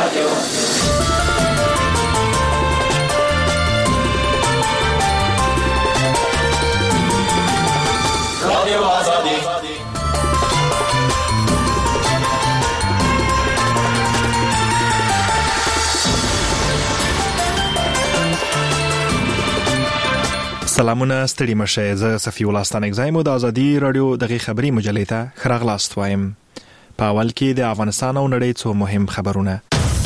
سلامونه ستړي مشه زه صفی الله ستانک زایم د ازادي رادیو دغه خبری مجلې ته خراغلاست وایم. په اول کې د افغانستان او نړۍ څو مهم خبرونه.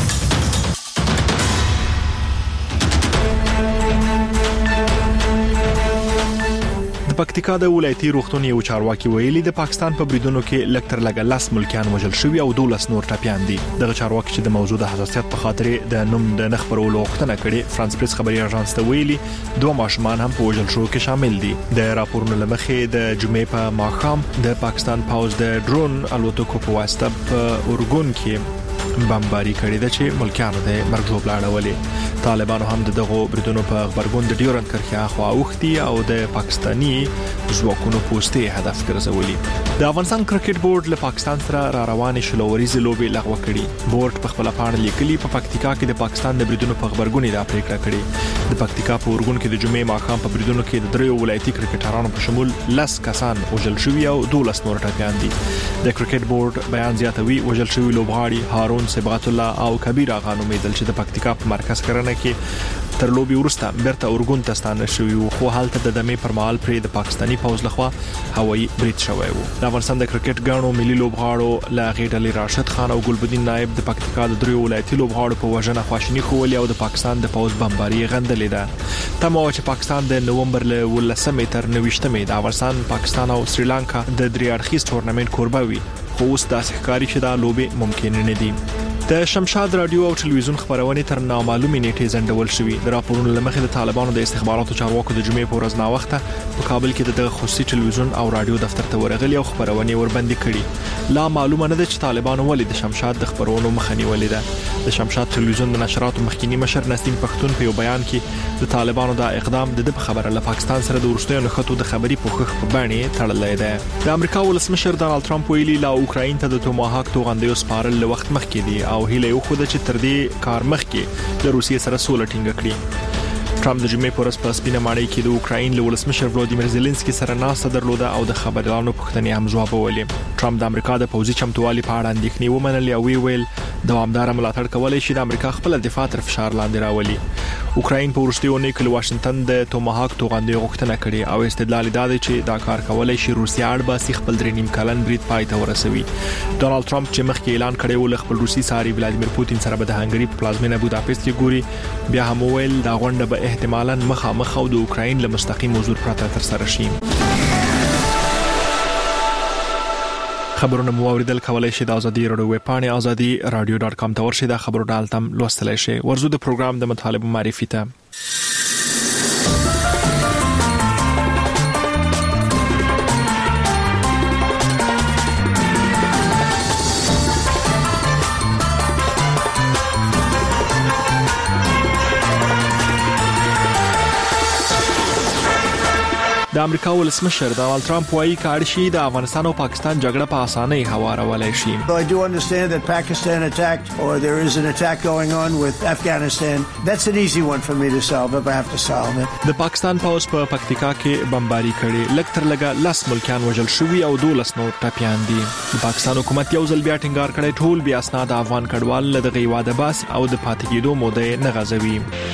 پکتیکا د ولایتي روغتون یو چارواکي ویلي د پاکستان په بریدونو کې لکتر لګ 10 ملکیان وژل شوی او 12 نور ټپيان دي. دغه چارواکي چې د موضوع د حساسیت په خاطر د نوم د نخبرولو غوښتنه کړې، فرانس پریس خبري اژانس ته ویلي 2 ماشومان هم په وژل شو کې شامل دي. د راپورونو لمخې د جمعې په ماښام د پاکستان پاوز د ډرون الوتکو په واسطه په اورګون کې بمباری کړې ده چې ملکیانو د مرګ ژوبل اړولې. طالبانو هم دغه بریدونو په خبرګون د ډیورنت کرښه خوا اوختي او د پاکستانی ځواکونو پوسټي هدف ګرځولي. د افغانستان کرکټ بورډ له پاکستان سره را روانې شلوريزي لوبې لغوه کړې. بورډ په خپل پاڼه لیکلي په پکتیکا کې د پاکستان د بریدونو په خبرګون دا پریکړه کړې. د پکتیکا په اورګون کې د جمعې ماښام په بریدونو کې د دریو ولایتي کرکټرانو په شمول 10 کسان وژل شوي او 12 نور ټپيان دي. د کرکټ بورډ بیان زیاتوي وژل شوي لوبغاړي هارون صبغت الله او کبیر اغا نومیدل چې د پکتیکا په مرکز کرنه کې تر لوبي ورسته بیرته اورګون ته ستانه شوی او خو حالت د دمې پر مهال پر د پاکستانی پوز لخوا هوایي برید شوی و. د افغانستان د کرکټ غاڼو ملي لوبغاړو لا غیډلی راشد خان او ګلبدین نائب د پکتیکا د دریو ولایتي لوبغاړو په وژنه خواشینی خولي او د پاکستان د پوز بمباری غندلې ده. تمو چې پاکستان د نومبر له 19 تر 29 د افغانستان، پاکستان او سریلانکا د درې اړخیز تورنمنت کوربه وي، خو اوس د ښکاری چې دا لوبې ممکن نه دي. د شمشاد رادیو او ټلویزیون خبرونه تر نامعلومې نیټې زندول شوې. د راپورونو لمخې د طالبانو د استخباراتو چارواکو د جمعې په ورځ نا وخته په کابل کې د خصوصي ټلویزیون او رادیو دفتر ته ورغلي او خبرونه وربندې کړي. لا معلومه نه ده چې طالبانو ولې د شمشاد د خبرونو مخنی ولې ده. د شمشاد ټلویزیون د نشراتو مخکینی مشر نسیم پښتون په یو بیان کې د طالبانو د اقدام د خبره له پاکستان سره د ورستیو نخښتو د خبري پوښښ په باندې تړلې ده. د امریکا ولسمشر ډانلډ ټرمپ ویلي لا اوکراین ته د توماهاک توغندیو سپارل له وخت مخکې دي او هیله یو خو د تر دې کار مخکې د روسیې سره سوله ټینګه کړې. ټرمپ د جمعې په ورځ په سپینه ماڼۍ کې د اوکراین له ولسمشر ولادیمیر زيلنسکي سره ناسته درلوده او د خبريالانو پوښتنې هم ځوابولې. ټرمپ د امریکا د پوځي چمتووالي په اړه اندېښنې ومنلې او ویل دوامدار ملاتړ کولای شي د امریکا خپل دفاع تر فشار لاندې راولي. اوکراین په ورستیونه کې واشنگټن د توماهاک توغندې غوښتنه کړې او استدلال دا دی چې دا کار کولای شي روسیا اړباسي خپل درې نیم کلن برید پای ته ورسوي. ډونالد ټرمپ چې مخکې اعلان کړی و خپل روسي ساري ولادیمیر پوتین سره به د هنګري په پلازمینه بوداپست کې ګوري، بیا هم ویل دا غونډه به احتمالاً مخامخ او د اوکراین له مستقیم حضور پرته تر سره شي. خبرونه مو اوریدل کولای شي د ازادي رادیو ویب پاڼه azadi.radio.com ته ورشي. د خبرو ډالتم لوستلای شي. ورزو د پروګرام د مطالبه معرفي ته. د امریکا ولسمشر ډانلډ ټرمپ وايي کار شي د افغانستان او پاکستان جګړه په اسانۍ هوارولای شي. I do understand that Pakistan attacked or there is an attack going on with Afghanistan. That's an easy one for me to solve if I have to solve it. د پاکستان پوز په پکتیکا کې بمباری کړي، لکتر لګا 10 ملکیان وژل شوي او 12 نور ټپيان دي. د پاکستان حکومت یو ځل بیا ټینګار کړی ټول بیا اسناد افغان کډوال له دغه واده باس او د پاتې کېدو موده نه غځوي.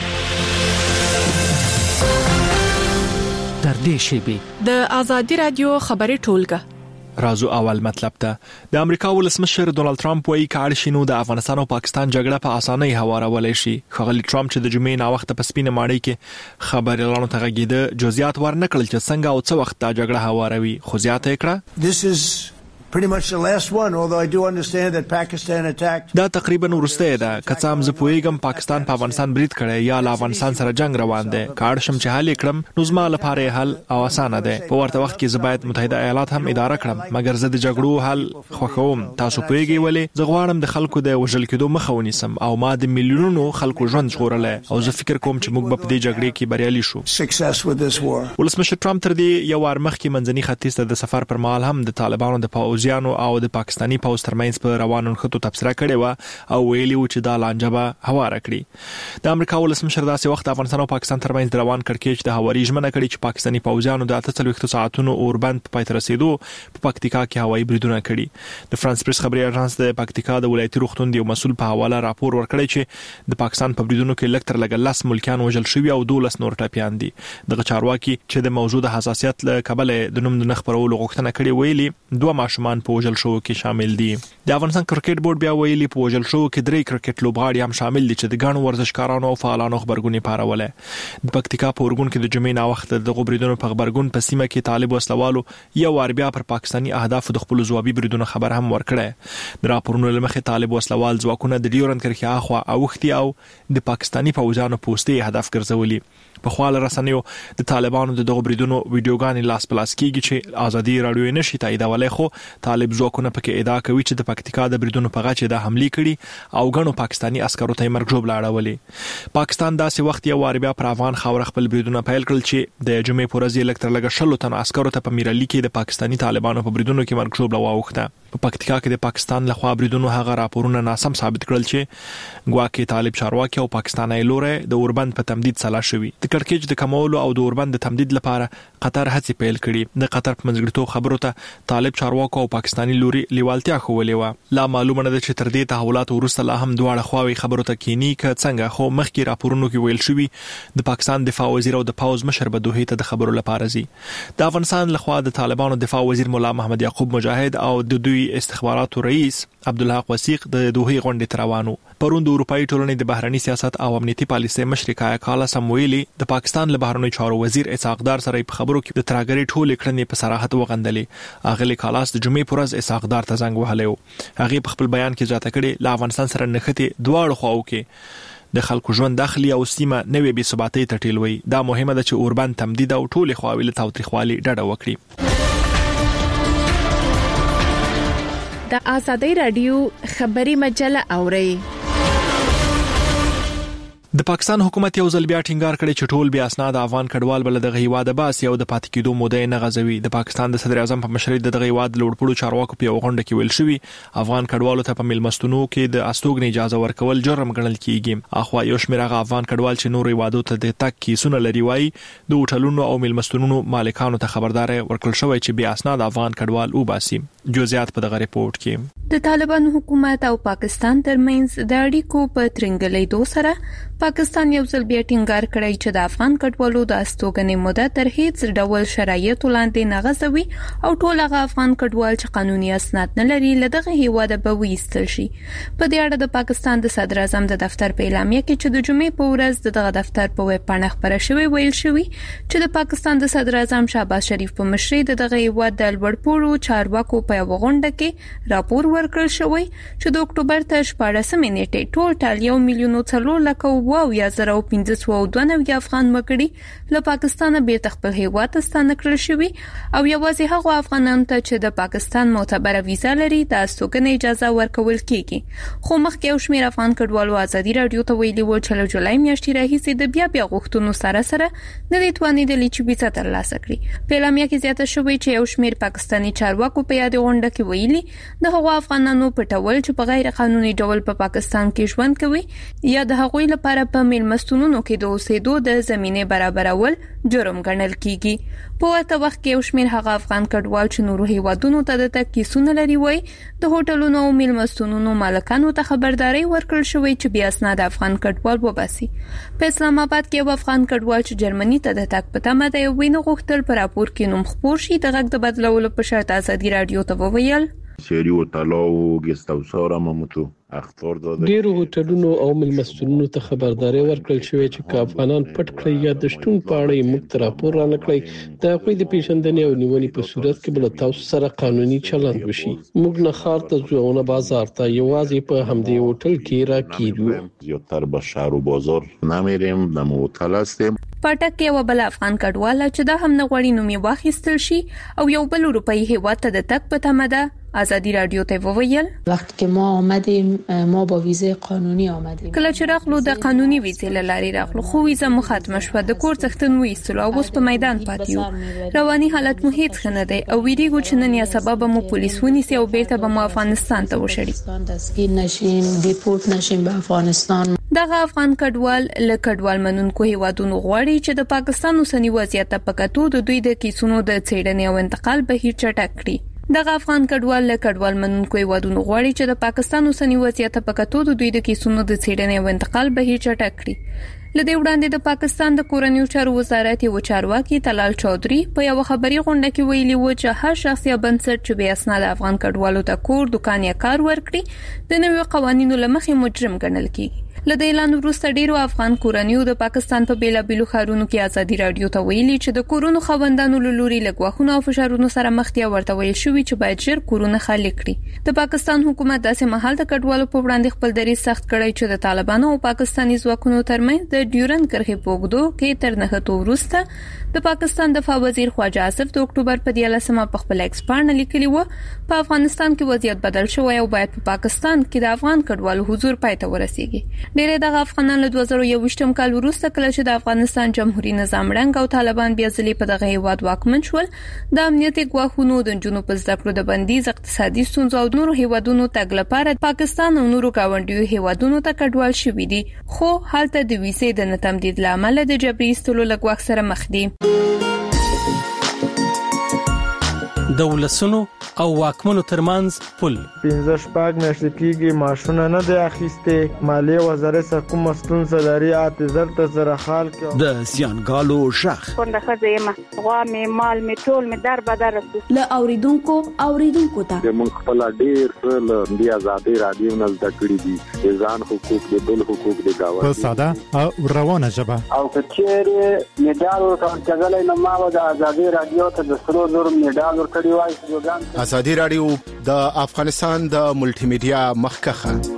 در دې شیبې د ازادي رادیو خبري ټولګه رازو اول مطلب ته. د امریکا ولسمشر ډونالډ ټرمپ وايي کار شینو د افغانستان او پاکستان جګړه په اسانۍ هوارولای شي. خغلی ټرمپ چې د جمعې نا وخت په سپینه ماڼۍ کې خبريالانو ته غږیده جزئیات ورنکړل چې څنګه او څه وخت دا جګړه هواروي، خو زیاته کړه This is pretty much the last one, although I do understand that Pakistan attacked. دا تقریبا ورسته ده. کڅام ز پویګم پاکستان په افغانستان برید کړي یا له افغانستان سره جنگ روان دي. کار شم چې حل کړم نو زما لپاره حل او اسانه ده. په ورته وخت کې زبایت متحده ایالات هم اداره کړم، مګر زه د جګړو حل خوښوم. تاسو پویږئ ولې زه غواړم د خلکو د وژل کېدو مخه ونیسم او ما د میلیونونو خلکو ژوند ژغورلې او زه فکر کوم چې موږ په دې جګړې کې بریالي شو. Success with this war. ولسمشر ټرمپ تر دې یو وار مخکې منځني ختیځ ته د سفر پر مهال هم د طالبانو د پوځي پوځیانو او د پاکستاني پوځ ترمنځ په روانو نښتو تبصره کړې و او ویلي و چې دا لانجه به هواره کړي. د امریکا ولسمشر داسې وخت افغانستان او پاکستان ترمنځ د روان کړکېچ د هواري ژمنه کړې چې پاکستاني پوځیانو د 48 ساعتونو اوربند په پای ته رسیدو په پکتیکا کې هوایي بریدونه کړي. د فرانس پریس خبري اژانس د پکتیکا د ولایتي روغتون دی مسؤل په حواله راپور ورکړی چې د پاکستان په بریدونو کې لکتر لګ 10 ملکیان وژل شوي او 12 نور ټپيان دي. د چارواکي چې د موجوده حساسیت له کبله د نوم د خبرولو غوښتنه کړې ویلي 2 ماشومان په وژل شو کې شامل دي. د افغانستان کرکټ بورډ بیا ویلي په وژل شو کې 3 کرکټ لوبغاړي هم شامل دي چې د ګڼو ورزشکارانو او فعالانو خبرګونې پاروله. د پکتیکا په اورګون کې د جمعې نا وخت د غبرګونو په خبرګون په سیمه کې طالب وسلوالو یو اربیا پر پاکستاني اهداف د خپل ځوابي بریدونو خبر هم ورکړه. د راپورونو لمخې طالب وسلوال ځواکونه د ډیورند کرښې اخوا اوختي او د پاکستاني پوځانو پوسټي هدف ګرځولي. په خواله رسنیو د طالبانو د دغه بریدونو ویډیوګانې لاس پلاس کیږي چې ازادي رادیو نشي تاییدولای خو طالب ځواکونه پکې ادعا کوي چې د پکتیکا د بریدونو په غاچه د حمله کړي او غنو پاکستاني عسکرو ته مرګ جوړ لاړولې. پاکستان داسې وخت یو وار بیا پر افغان خاور خپل بریدونه پیل کړل چې د جمعې په ورځ الکتر لګ شلو تن عسکرو ته په میرالي کې د پاکستاني طالبانو په بریدونو کې مرګ جوړ واوښته. په پکتیکا کې د پاکستان لخوا بریدونو هغه راپورونه ناسم ثابت کړل چې ګواکې طالب چارواکي او پاکستاني لوري د اوربند په تمدید سلا شوی. د کړکېچ د کمولو او د اوربند د تمدید لپاره قطر هڅې پیل کړي. د قطر په منځګړیتوب خبرو ته طالب چارواکو او پاکستاني لوري لیوالتیا خوولې و. لا معلومه نه ده چې تر دې تحولات وروسته لا هم دواړه خواوې خبرو ته کینی ک څنګه خو مخکې راپورونو کې ویل شوی د پاکستان دفاع وزیر او د پوز مشر به دوه ته د خبرو لپاره زی. د افغانستان لخوا د طالبانو دفاع وزیر مولا محمد یعقوب مجاهد او د دوی استخباراتو رئیس عبدالحق وثیق د دوه غونډې تروانو. پرون د اروپאי ټولنې د بهرنی سیاست او امنیتي پالیسۍ مشر کایا کالا سمویلی د پاکستان له بهرنی چارو وزیر اسحاق دار سره په خبرو کې د ترګری ټول کړنې په صراحت وغندلې. اغلی کالاس د جمعې پر ورځ اسحاق دار ته زنګ وهلو. هغه په خپل بیان کې ځاته کړي له افغانستان سره نښتې دواړو خواو کې د خلکو ژوند داخلي او سیمه نوې بې ثباتۍ ته ټیلوي. دا مهمه ده چې اوربند تمدید او ټول خواوې له تاوتریخوالي ډډه وکړي. د آزادۍ رادیو خبري مجله اوري. د پاکستان حکومت یو ځل بیا ټینګار کړی چې ټول بیا اسناد افغان کډوال بل د هیواد باسي او د پاتې کېدو موده نه غځوي. د پاکستان د صدر اعظم په مشرۍ د هیواد لوړپوړو چارواکو په غونډه کې ویل شوی افغان کډوالو ته په ملمستونو کې د استوګنې اجازه ورکول جرم ګڼل کیږي. اخوا یو شمېر هغه افغان کډوال چې نور هیوادو ته د تک کیسونه لري وای د هوټلونو او ملمستونو مالکانو ته خبرداري ورکړل شوی چې بیا اسناد افغان کډوال وباسي. جزئیات په دغه ریپورت کې د طالبان حکومت او پاکستان ترمنځ د اړیکو په ترنګلېدو سره پاکستان یو ځل بیا ټینګار کړی چې د افغان کډوالو د استوګنې موده تر هیڅ ډول شرایطو لاندې نه غځوي او ټول هغه افغان کډوال چې قانوني اسناد نه لري له دغه هیواده به وایستل شي. په دې اړه د پاکستان د صدر اعظم د دفتر په اعلامیه کې چې د جمعې په ورځ دغه دفتر په ویب پاڼه خبره شوې ویل شوی چې د پاکستان د صدر اعظم شهباز شریف په مشرۍ دغه هیواد د لوړپوړو چارواکو په یو غونډه کې راپور ورکړل شوی چې د اکتوبر تر 14 نیټې ټول 1,4,1592 افغان وګړي له پاکستانه بیرته خپل هیواد ته ستانه کړل شوي او یوازې هغه افغانانو ته چې د پاکستان معتبره ویزا لري د استوګنې اجازه ورکول کیږي. خو مخکې یو شمېر افغان کډوالو ازادي رادیو ته ویلي و چې له جولای میاشتې راهیسې د بیا غوښتنو سره نه دي توانیدلي چې ویزا ترلاسه کړي. په اعلامیه کې زیاته شوې چې یو شمېر پاکستاني چارواکو په یاد غونډه کې ویلي د هغو افغانانو پټول چې په غیر قانوني ډول په پاکستان کې ژوند کوي یا د هغوی لپاره په ملمستونونو کې د اوسېدو د زمینه برابرول جرم ګڼل کیږي. په ورته وخت کې یو شمېر هغه افغان کډوال چې نورو هیوادونو ته د تګ کیسونه لري وای د هوټلونو او ملمستونونو مالکانو ته خبرداري ورکړل شوې چې بیا اسناد افغان کډوال وباسي. په اسلام آباد کې یو افغان کډوال چې جرمني ته د تګ په تمه دی وینه غوښتل پر راپور کې نوم خپور شي د غږ د بدلولو په شرط ازادي رادیو ته وویل سری هوټل او ګست هاوس ممتو اختار داده ډیرو هوټلونو او ملمستونونو ته خبرداري ورکړل شوې چې افغانان پټ کړی یا د شتون په اړه موږ راپور را نکړی د خپل د پیژندنې او نیولې په صورت کې بل تاسو سره قانوني چلند وشي. موږ نه خار ته ځوونه بازار ته یوازې په همدې هوټل کې را کیدو زیاتره به شهر او بازار نمیریم د هوټل هستیم. پټک یو بل افغان کډوال چې دا هم نه غوړي نومي واخیستل شي او یو بل اروپאי هیواد ته د تک په تمه ده ازادي رادیو ته وویل وخت که ما آمدیم ما با ویزه قانونی آمدیم. کله چې راغلو د قانوني ویزې لاري راغلو خو ویزه مو ختمه شوه د کور څښتن وېستلو او اوس په میدان پاتې یو رواني حالت مو هیڅ ښه نه دی او ویریږو چې نن یا سبب مو پولیس ونیسي او بیرته به مو افغانستان ته وشړي دستگیر نشیم دیپورت نشیم به افغانستان. دغه افغان کډوال له کډوال منونکو هیوادونو غواړي چې د پاکستان اوسنی وضعیت په کتو د دوی د کیسونو د څېړنې او انتقال بهیر چټک کړي. دغه افغان کډوال له کډوال منونکو هیوادونو غواړي چې د پاکستان اوسنی وضعیت په کتو د دوی د کیسونو د څېړنې او انتقال بهیر چټک کړي. لدې وړاندې د پاکستان د کورنیو چارو وزارت یو چارواکي طلال چودري په یو خبري غونډه کې ویلي و چې هر شخص یا بنسټ چې به اسناد افغان کډوالو ته کور دکان یا کار ورکړي د نویو قوانینو لمخې مجرم ګڼل کیږي. لدې اعلان وروسته ډیرو افغان کورنیو د پاکستان په بیلابیلو ښارونو کې ازادي رادیو ته ویلي چې د کورونو خوندانو لوري لګواخونه او فشارونو سره مخ دي ورته ویل شوی چې باید ژر کورونه خالي کړي. د پاکستان حکومت داسې مهال د کډوالو په وړاندې خپل دریځ سخت کړی چې د طالبانو او پاکستاني ځواکونو ترمنځ د ډیورند کرښې په اوږدو کې تر نهټو وروسته د پاکستان دفاع وزیر خواجه آصف د اکتوبر په 13مه په خپل ایکس باندې لیکلی و په افغانستان کې وضعیت بدل شوی او باید په پاکستان کې د افغان کډوالو حضور پای ته ورسیږي. ډېر دغه افغانان له 2021م کال وروسته کله چې د افغانستان جمهوریت نظام رنګ او طالبان بیا ځلې په دغه هیواد واکمن شول د امنیتي ګواښونو د جنوب په زده کړو د بندیز اقتصادي ستونزو او نورو هیوادونو تګ لپاره پاکستان او نورو گاونډیو هیوادونو ته کډوال شوي دي خو هلته د ویزې د نه تمدید لامل د جبري ایستلو له ګواښ سره مخ دي. د ولسونو او واکمنو ترمنځ پل 15 شپږ میاشتې کېږي ماشونه نه دی اخیسته مالیه وزارت سره کوم ستونزه لري اعتذار ته زره خال کې د زیانګالو شخ څنګه خزه ما غوا می مال می ټول می در بدر له اوریدونکو ته د مونږ خپل ډیر څه د آزادي رادیو نه زده کړی دي ځان حقوق د بل حقوق د گاونډي په ساده او روانه ژبه او کچېره میډال ورکړل نو ما د آزادي رادیو ته د سرو زر میډال ورکړی وای. آزادي رادیو د افغانستان د ملټي میډیا مخکخه.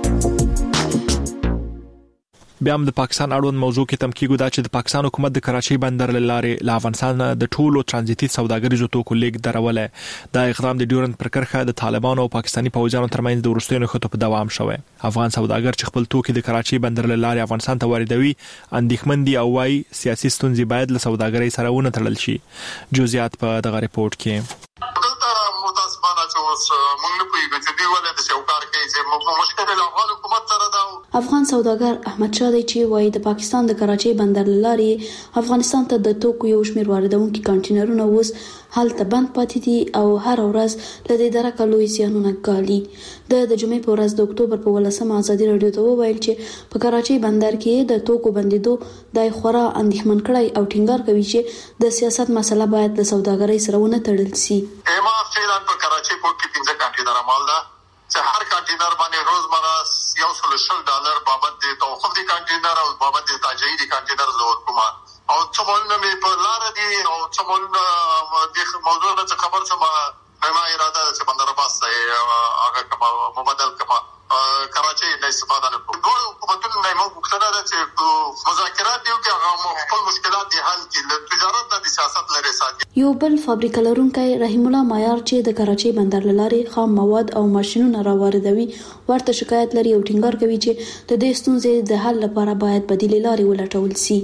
بیا هم د پاکستان اړوند موضوع کې تم کېږي دا چې د پاکستان حکومت د کراچۍ بندر لارې له افغانستان د ټولو ترانزیتي سوداګریزو توکو لیږد درولې. دا اقدام د ډیورند پر کرښه د طالبانو او پاکستاني پوځیانو ترمنځ د وروستیو نښتو په دوام شوی. افغان سوداګر چې خپل توکي د کراچۍ بندر لارې افغانستان ته واردوي اندېښمن دي او وايي سیاسي ستونزې باید له سوداګرۍ سره ونه تړل شي. جزئیات په دغه ریپورت کې. افغان سوداګر احمد شاه دی چې وایي د پاکستان د کراچۍ بندر لارې افغانستان ته د توکو یو شمېر واردونکو کانټینرونه اوس هلته بند پاتې دي او هر ورځ له دې درکه لوی زیانونه ګالي. د جمعې په ورځ د اکتوبر په 18مه ازادي رادیو ته وویل چې په کراچۍ بندر کې د توکو بندیدو د خورا اندېښمن کړی او ټینګار کوي چې د سیاست مسله باید د سوداګرۍ سره ونه تړل شي. ما فعلا په کراچۍ پورت کې 15 کانټینر مال ده چې هر کانټینر باندې روزمره $100 بابت د توقف دي کانټینر او بابت د تاجي دي کانټینر زور کومه او څومره مې په لار دي او څومره د موضوع نه خبر شوم ما اراده چې بندر عباس هغه کما مبادل کما کراچۍ د استفاده نه کوم ټول حکومتونو نه موږ وکړه چې مذاکرات دیو کې هغه خپل مشکلات دي حل کړي تجارت د سیاست لري ساتي. یو بل فابریکه لرونکی رحیم الله معیار چې د کراچۍ بندر لارې خام مواد او ماشینونه راوړدوي ورته شکایت لري او ټینګار کوي چې د دې ستونزې د حل لپاره باید بدیلې لارې ولټول شي.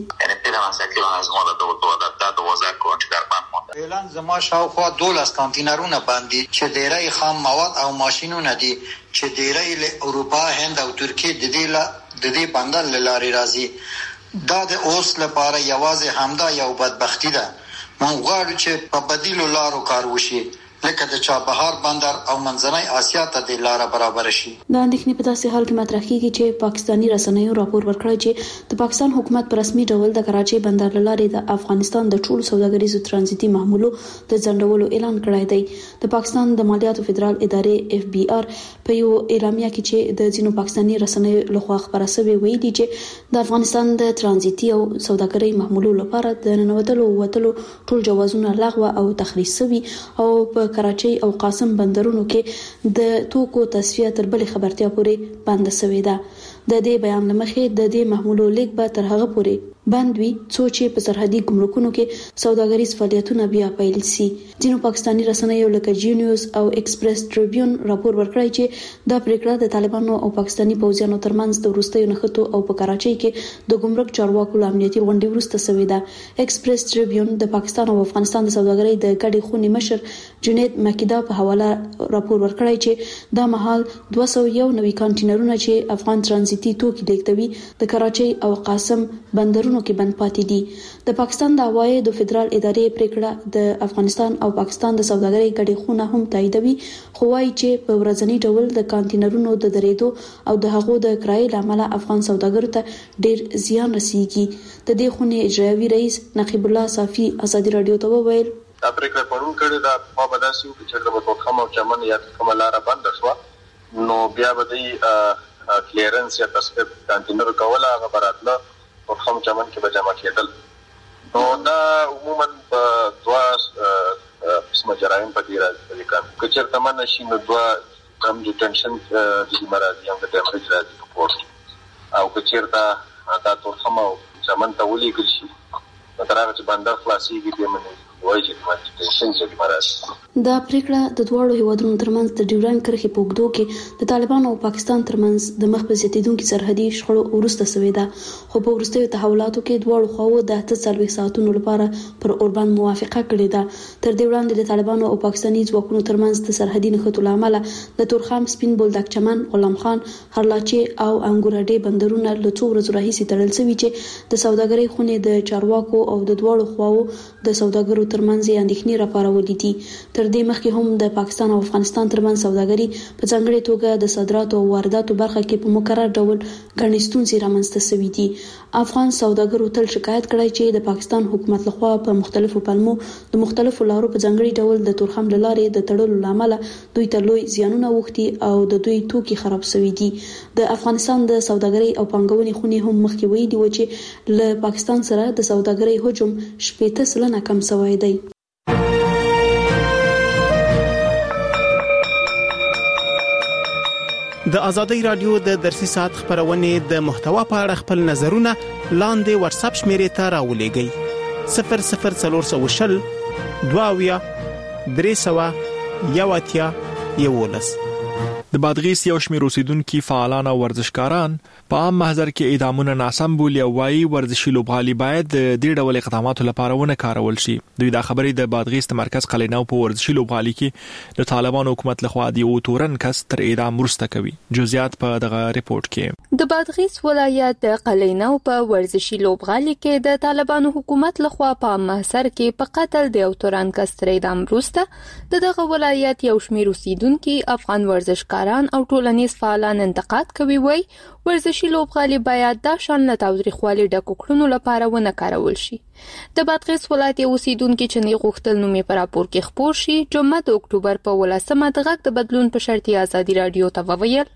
اعلان زما شاوخوا 12 کانټینرونه باندې چې ډیری خام مواد او ماشینونه دي چې ډیری له اروپا هند او ترکیه د دې بندر لارې راځي. دا د اوس لپاره یوازې همدا یو بدبختی ده. مونږ غواړو چې په بدیلو لارو کار وشي لکه د چابهار بندر او منځنۍ آسیا ته د لار برابر شي. د اندېښنې په داسې حال کې مطرح کیږي چې پاکستاني رسنیو راپور ورکړی چې د پاکستان حکومت په رسمي ډول د کراچۍ بندر لارې د افغانستان د ټولو سوداګریزو ترانزیتي محمولو د ځنډولو اعلان کړی دی. د پاکستان د مالیاتو فدرال ادارې FBR په یو اعلامیه کې چې د ځینو پاکستاني رسنیو لخوا خبره شوې ویلي چې د افغانستان د ترانزیتي او سوداګرۍ محمولو لپاره د ننوتلو او وتلو ټول جوازونه لغوه او تخریب شوي او په کراچۍ او قاسم بندرونو کې د توکو تصفیه تر بلې خبرتیا پورې بند شوې ده. د دې بیان لمخې د دې محمولو لیک به تر هغه پورې بند وي چې په سرحدي ګمرکونو کې سوداګریز فعالیتونه بیا پیل شي. ځینو پاکستاني رسنیو لکه جی نیوز او ایکسپریس ټریبیون راپور ورکړی چې دا پریکړه د طالبانو او پاکستاني پوځیانو ترمنځ د وروستیو نښتو او په کراچۍ کې د ګمرک چارواکو امنیتي غونډې وروسته شوې ده. ایکسپریس ټریبیون د پاکستان او افغانستان د سوداګرۍ د ګډې خونې مشر جنید مکیدا په حواله راپور ورکړی چې دا مهال 201 نوي کانټینرونه چې افغان ترانزیتي توکي لیږدوي د کراچۍ او قاسم بندرونو کې بند پاتې دي. د پاکستان د عوایدو فدرال ادارې پریکړه د افغانستان او پاکستان د سوداګرۍ ګډې خونه هم تاییدوي، خو وايي چې په ورځنی ډول د کانټینرونو د درېدو او د هغو د کرایې لامل افغان سوداګرو ته ډیر زیان رسیږي. د دې خونې اجرایوي رئیس نقیب الله صافي ازادي رادیو ته وویل دا پریکړه پرون کړې ده په بداسي او چې د وټوخم او چمن یا کومه لار بند شو نو بیا به د کلیرنس یا تصفیه کانټینر کوله هغه براتله وټوخم چمن کې به جمع کېدل. نو دا عموما په دوا قسمه جرایم په دې راځي چې چیرته من شي نو دوا کم ډیټنشن د مرادي هم د ډیمریج راځي په پورت او که چیرته دا وټوخم او چمن ته ولېږل شي نو تر هغه چې بندر خلاصېږي بیا منې وایي چې ما ډیټنشن چې مرادي. دا پریکړه د دواړو هیوادونو ترمنځ د ډیورنډ کرښې په اوږدو کې د طالبانو او پاکستان ترمنځ د مخ په زیاتیدونکو سرحدي شخړو وروسته شوې ده، خو په وروستیو تحولاتو کې دواړو خواوو د 48 ساعتونو لپاره پر اوربند موافقه کړې ده. تر دې وړاندې د طالبانو او پاکستاني ځواکونو ترمنځ د سرحدي نښتو لامل د تورخم، سپین بولدک چمن، غلام خان، هرلاچي او انګورډي بندرونه له څو ورځې راهیسې تړل شوي چې د سوداګرۍ خونې د چارواکو او د دواړو خواوو د سوداګرو ترمنځ اندېښنې راپارولې دي. تر دې مخکې هم د پاکستان او افغانستان ترمنځ سوداګري په ځانګړې توګه د صادراتو او وارداتو برخه کې په مقرر ډول ګڼې ستونزې رامنځته شوې دي. افغان سوداګرو تل شکایت کړی چې د پاکستان حکومت لخوا په مختلفو پلمو د مختلفو لارو په ځانګړي ډول د تورخم لارې د تړلو لامل دوی ته لوی زیانونه وښتي او د دوی توکي خراب شوي دي. د افغانستان د سوداګرۍ او پانګونې خونې هم مخکې ویلي و چې له پاکستان سره د سوداګرۍ حجم 80% کم شوی دی. د ازادي رادیو د درسي ساعت خبرونه د محتوا په اړه خپل نظرونه لاندې واتس اپ شمیرې ته راولېږئ 00420 22 311 د بادغیس یو شمېر اوسیدونکو فعالان او ورزشکاران په عام محضر کې اعدامونه ناسم بولي او وايي ورزشي لوبغالي باید د دې ډول اقداماتو لپاره ونه کارول شي. دوی دا خبرې د بادغیس د مرکز قلینو په ورزشي لوبغالي کې د طالبان حکومت لخوا د یو تورن کس تر اعدام وروسته کوي. جزئیات په دغه ریپورت کې. د بادغیس ولایت د قلینو په ورزشي لوبغالي کې د طالبان حکومت لخوا په عام محضر کې په قتل د یو تورن کس تر اعدام وروسته دغه ولایت یو شمېر اوسیدونکو افغان ورزشکار او ټولنیز فعالان انتقاد کوي وای ورزشي لوبغالي باید د شان له تاوتریخوالي ډکو کړنو لپاره ونه کارول شي. د بادغیس ولایت اوسیدونکو چې نه غوښتل نومې پر راپور کې خبر شي جمعه د اکتوبر په 18مه د غږ د بدلون په شرطي ازادي رادیو ته وویل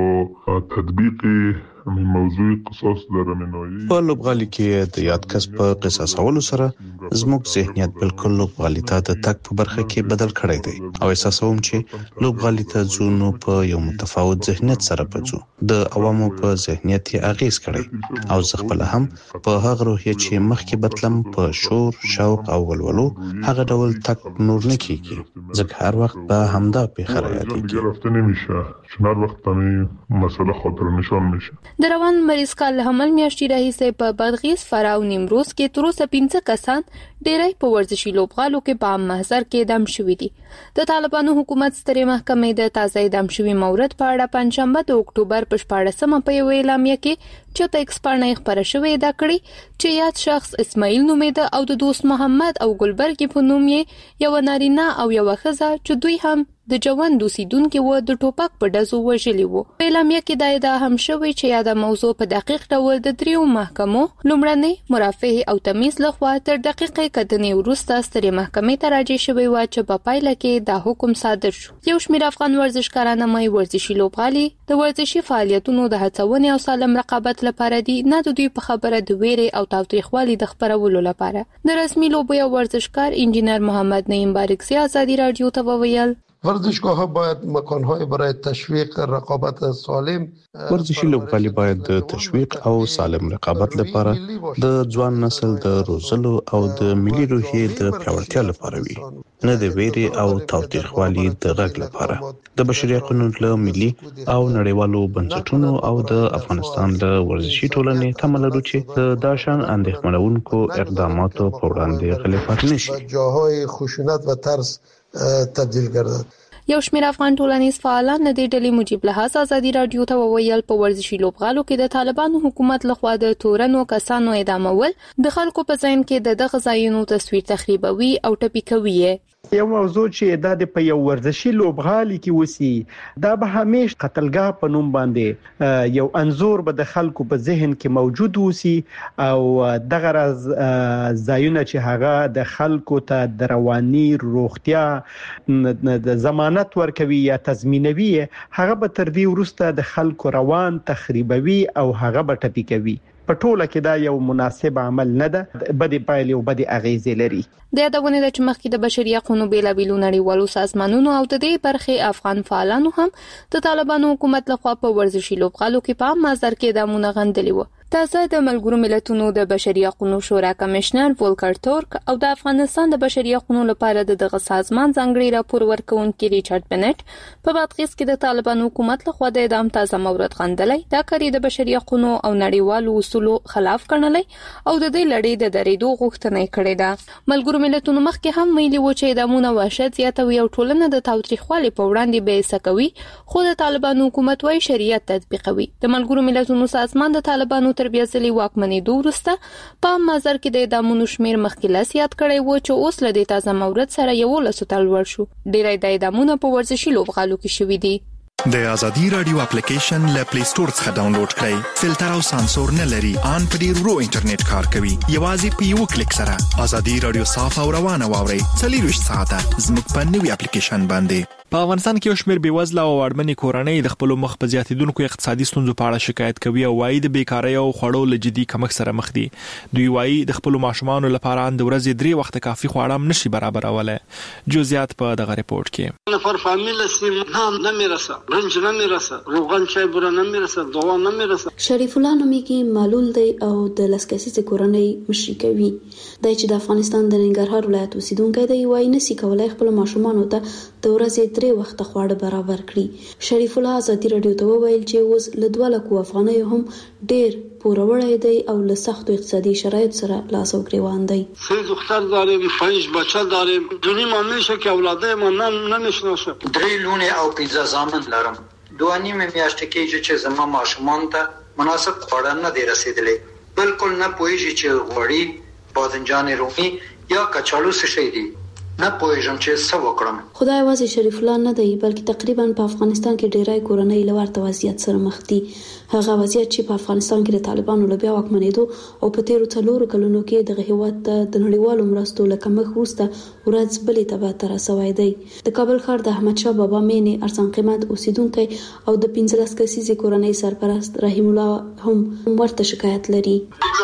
تطبیق موضوع قصاص درمنوي په لوبغالي کې د یاد کس په قصاصولو سره زموږ ذهنیت بالکل لوبغالي ته د تک په برخه کې بدل کړی دی او احساسوم چې لوبغالي ته ځونو په یو متفاوت ذهنیت سره پڅو د عوامو په ذهنیت یې اغیز کړی او زغبل هم په هغه روحیه چې مخکې بتلم په شور شوق او ولولو هغه ډول تک نور نه کیږي ځکه هر وخت به همدا پیښه راځي گرفته نمیشه چون هر وخت همین مسئله خاطر نشان میشه. د روان مریض کال حمل میاشتې راهیسې په بادغیس، فراه او نیمروز کې تر اوسه 15 کسان ډېری په ورزشي لوبغالو کې په عام محضر کې اعدام شوي دي. د طالبانو حکومت سترې محکمې د تازه اعدام شوي مورد په اړه پنځشنبه د اکتوبر په 14مه په یو اعلامیه کې چې په ایکس باندې خبره شوې ده کړې چې یاد شخص اسماعیل نومېده او د دوست محمد او ګلبرګ په نوم یې یو نارینه او یو ښځه چې دوی هم د جوان دوسیدونکو و د ټوپک په ډزو وژلي وو. په اعلامیه کې دا ادعا هم شوې چې یاده موضوع په دقیق ډول د دریو محکمو لومړنۍ مرافع او تمیز لخوا تر دقیقې کتنې وروسته سترې محکمې ته راجع شوې و چې په پایله کې دا حکم صادر شو. یو شمېر افغان ورزشکاران مې ورزشي لوبغالي د ورزشي فعالیتونو د هڅونې او سالم رقابت لپاره دي، نه د دوی په خبره د ویرې او تاوتریخوالي د خبرولو لپاره. د رسمي لوبو یو ورزشکار انجینر محمد نعیم بارکزی ازادي رادیو ته وویل ورزشگاه‌ها باید مکان‌های برای تشویق رقابت سالم ورزشي لوبغالي باید د تشویق او سالم رقابت لپاره د ځوان نسل د روزلو او د ملي روحیې د پیاوړتیا لپاره وي، نه د ویري او تاوتریخوالي د غږ لپاره. د بشري حقوقو له ملي او نړیوالو بنسټونو او د افغانستان له ورزشي ټولنې تمه لرو چې د داشان اندېښمنونکو اقداماتو په وړاندې غلې پاتې نشي. جاهای خشونت و ترس تبدیل گردد. یو شمېر افغان ټولنیز فعالان د دې ډلې مجیب لحاظ ازادي رادیو ته وویل په ورزشي لوبغالو کې د طالبانو حکومت لخوا د تورنو کسانو اعدامول د خلکو په ذهن کې د دغه ځایونو تصویر تخریبوي او ټپي کوي. یو موضوع چې د په یو ورزشي لوبغالي کې وسی دا به همیشه قتلګاه په نوم باندې یو انزور به د خلکو په ذهن کې موجود وسی او دغه ځایونه چې هغه د خلکو ته د رواني روغتیا د ضمانت ورکوي یا تضمینوي، هغه به تر دې وروسته د خلکو روان تخریبوي او هغه به ټپي کوي. په ټوله کې دا یو مناسب عمل نه ده، بدی پایلې او بدی اغیزې لري. د یادونه د چمخکې د بشري حقوقو بیلابیلو نړیوالو سازمانونو او د دې برخې افغان فعالانو هم د طالبانو حکومت لخوا په ورزشي لوبغالو کې په عام نظر کې د مونغندلی و. تازه د ملګرو ملتونو د بشري حقوقو شورا کمشنر وولکر تورک او د افغانستان د بشري حقوقو لپاره دغه سازمان ځانګړي راپور ورکونکي ریچارډ بنټ په بادغیس کې د طالبانو حکومت لخوا د اعدام تازه مورد غندلای دا کاری د بشري حقوقو او نړیوالو اصولو خلاف کړنلای او د دې لړۍ د درېدو غوښتنه کړې ده. ملګرو ملتونو مخکې هم ویلي و چې اعدامونه وحشت زیاتوي او ټولنه د تاوتریخوالي په وړاندې بېسه کوي، خو د طالبانو حکومت وايي شریعت تطبیقوي. د ملګرو ملتونو سازمان د طالبانو تر بیا ځلې واکمنېدو وروسته په مازر کې د اعدامونو شمیر مخکې لا زیات کړی و چې اوس له دې تازه مورد سره 11 ته لوړ شو. ډېری د اعدامونو په ورزشي لوبغالو کې شوي دي. د ازادي رادیو اپلیکیشن له پلی سٹور څخه ډاونلوډ کړئ. فلټر او سانسور نه لري، ان په ډیر ورو انټرنیټ کار کوي. یوازې په یو کلیک سره ازادي رادیو صاف او روانه واورئ. 24 ساعته زموږ په نوې اپلیکیشن باندې. په افغانستان کې یو شمېر بېوزله او اړمنې کورنۍ د خپل مخ په زیاتیدونکو اقتصادي ستونزو په اړه شکایت کوي او وايي د بیکارۍ او خوړو له جدي کمښت سره مخ دي. دوی وايي د خپل ماشومانو لپاره د ورځې 3 وخت کافي خواړه هم نشي برابرولای. جزئیات په دغه ریپورت کې. نفر فامیل سیم هم نه میرسه، برنج نه میرسه، روغن چای بوره نه میرسه، دوا نه میرسه. شریف الله نومیږي معلول دی او د لسکسیزه کورنۍ مشري کوي. د چې د افغانستان د ننګرهار ولایت اوسیدونکی دی، وايي نسی کولای خپل ماشومانو ته د ورځې 3 وخت خواړه برابر کړي. شریف الله ازادي رادیو ته وویل چې اوس له 2 لکو افغانۍ هم ډېر پوروړی دی او له سختو اقتصادي شرایط سره لاس او گریوان دی. 3 دختر داریم، 5 بچه داریم، دونی مامیشه که اولاده من نمیشناسه. 3 لونه او 15 زامن لرم. 2.5 میاشتې کېږي چې زما ماشومان ته مناسب خواړه نه دی رسیدلی. بالکل نه پوهیږي چې غوړي، بادنجان رومي یا کچالو څه شی دي. نه پوهیږم چې څه وکړم. خدای یوازې شریف الله نه دی بلکې تقریبا په افغانستان کې ډیری کورنۍ له ورته وضعیت سره مخ دي. هغه وضعیت چې په افغانستان کې د طالبانو له بیا واکمنېدو او په تیرو 4 کلونو کې دغه هیواد ته د نړیوالو مرستو له کمښت وروسته ورځ بلې ته به تر رسوي دی. د کابل ښار د احمد شاه بابا مینې ارزان قیمت اوسیدونکي او د 15 کسیزې کورنۍ سرپرست رحیم الله هم ورته شکایت لري.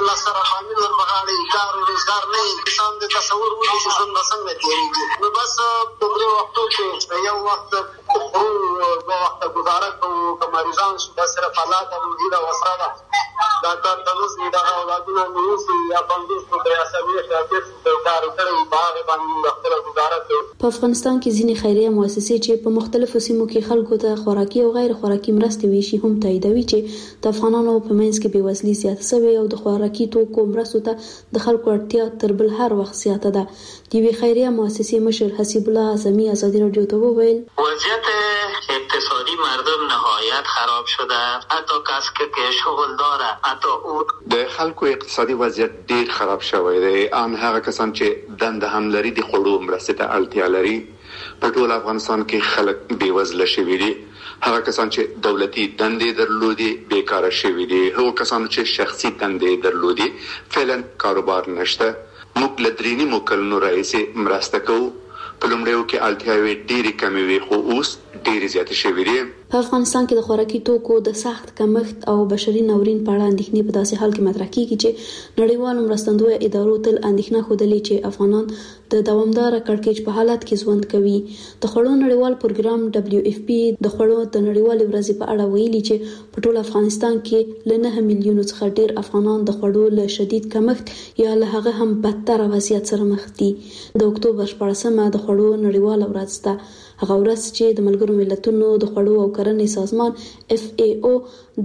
تصور ولې چې څنګه څنګه کېږي نو بس په دې وختو کې یو وخت دوه وخت گزاره کوو که مریضان شو بس صرف الله ته موجوده وسره دا کار د نوز دا اولادونه نیوسي یا بندوز کو د اساسي شاګرد د کار کړي باغ باندې خپل گزاره کوي. په افغانستان کې ځینې خیریه مؤسسې چې په مختلفو سیمو کې خلکو ته خوراکي او غیر خوراکي مرستې ویشي هم تاییدوي چې د افغانانو په منځ کې بېوزلي زیاته شوې او د خوراکي توکو مرستو ته د خلکو اړتیا تر بل هر وخت زیاته ده. د یوې خیریه مؤسسې مشر حسیب الله اعظمي ازادي رادیو ته وویل وضعیت اقتصادی مردم نهایت خراب شده، حتی کسی که شغل داره حتی او د خلکو اقتصادي وضعیت ډیر خراب شوی دی. ان هغه کسان چې دنده هم لري د خوړو مرستې ته اړتیا لري. په ټول افغانستان کې خلک بیوزله شوي دي. هغه کسان چې دولتي دندې درلودي بیکاره شوي دي. هغه کسان چې شخصي دندې درلودي فعلا کاروبار نشته. موږ له 3 کلونو راهیسې مرسته کوو. په لومړیو کې اړتیاوې ډېرې کمې وې خو اوس ډېر زیات شوې دي. په افغانستان کې د خوراکي توکو د سخت کمښت او بشري ناورین په اړه اندېښنې په داسې حال کې مطرح کیږي چې نړیوالو مرستندویه ادارو تل اندېښنه ښودلې چې افغانان د دوامدار کړکېچ په حالت کې ژوند کوي. د خوړو نړیوال پروګرام WFP د خوړو د نړیوال ورځې په اړه ویلي چې په ټول افغانستان کې له 9 میلیونو څخه ډېر افغانان د خوړو له شدید کمښت یا له هغه هم بدتر وضعیت سره مخ دي. د اکتوبر 14مه د خوړو نړیوال ورځ ده، هغه ورځ چې د ملګرو ملتونو د خوړو او کرنې سازمان FAO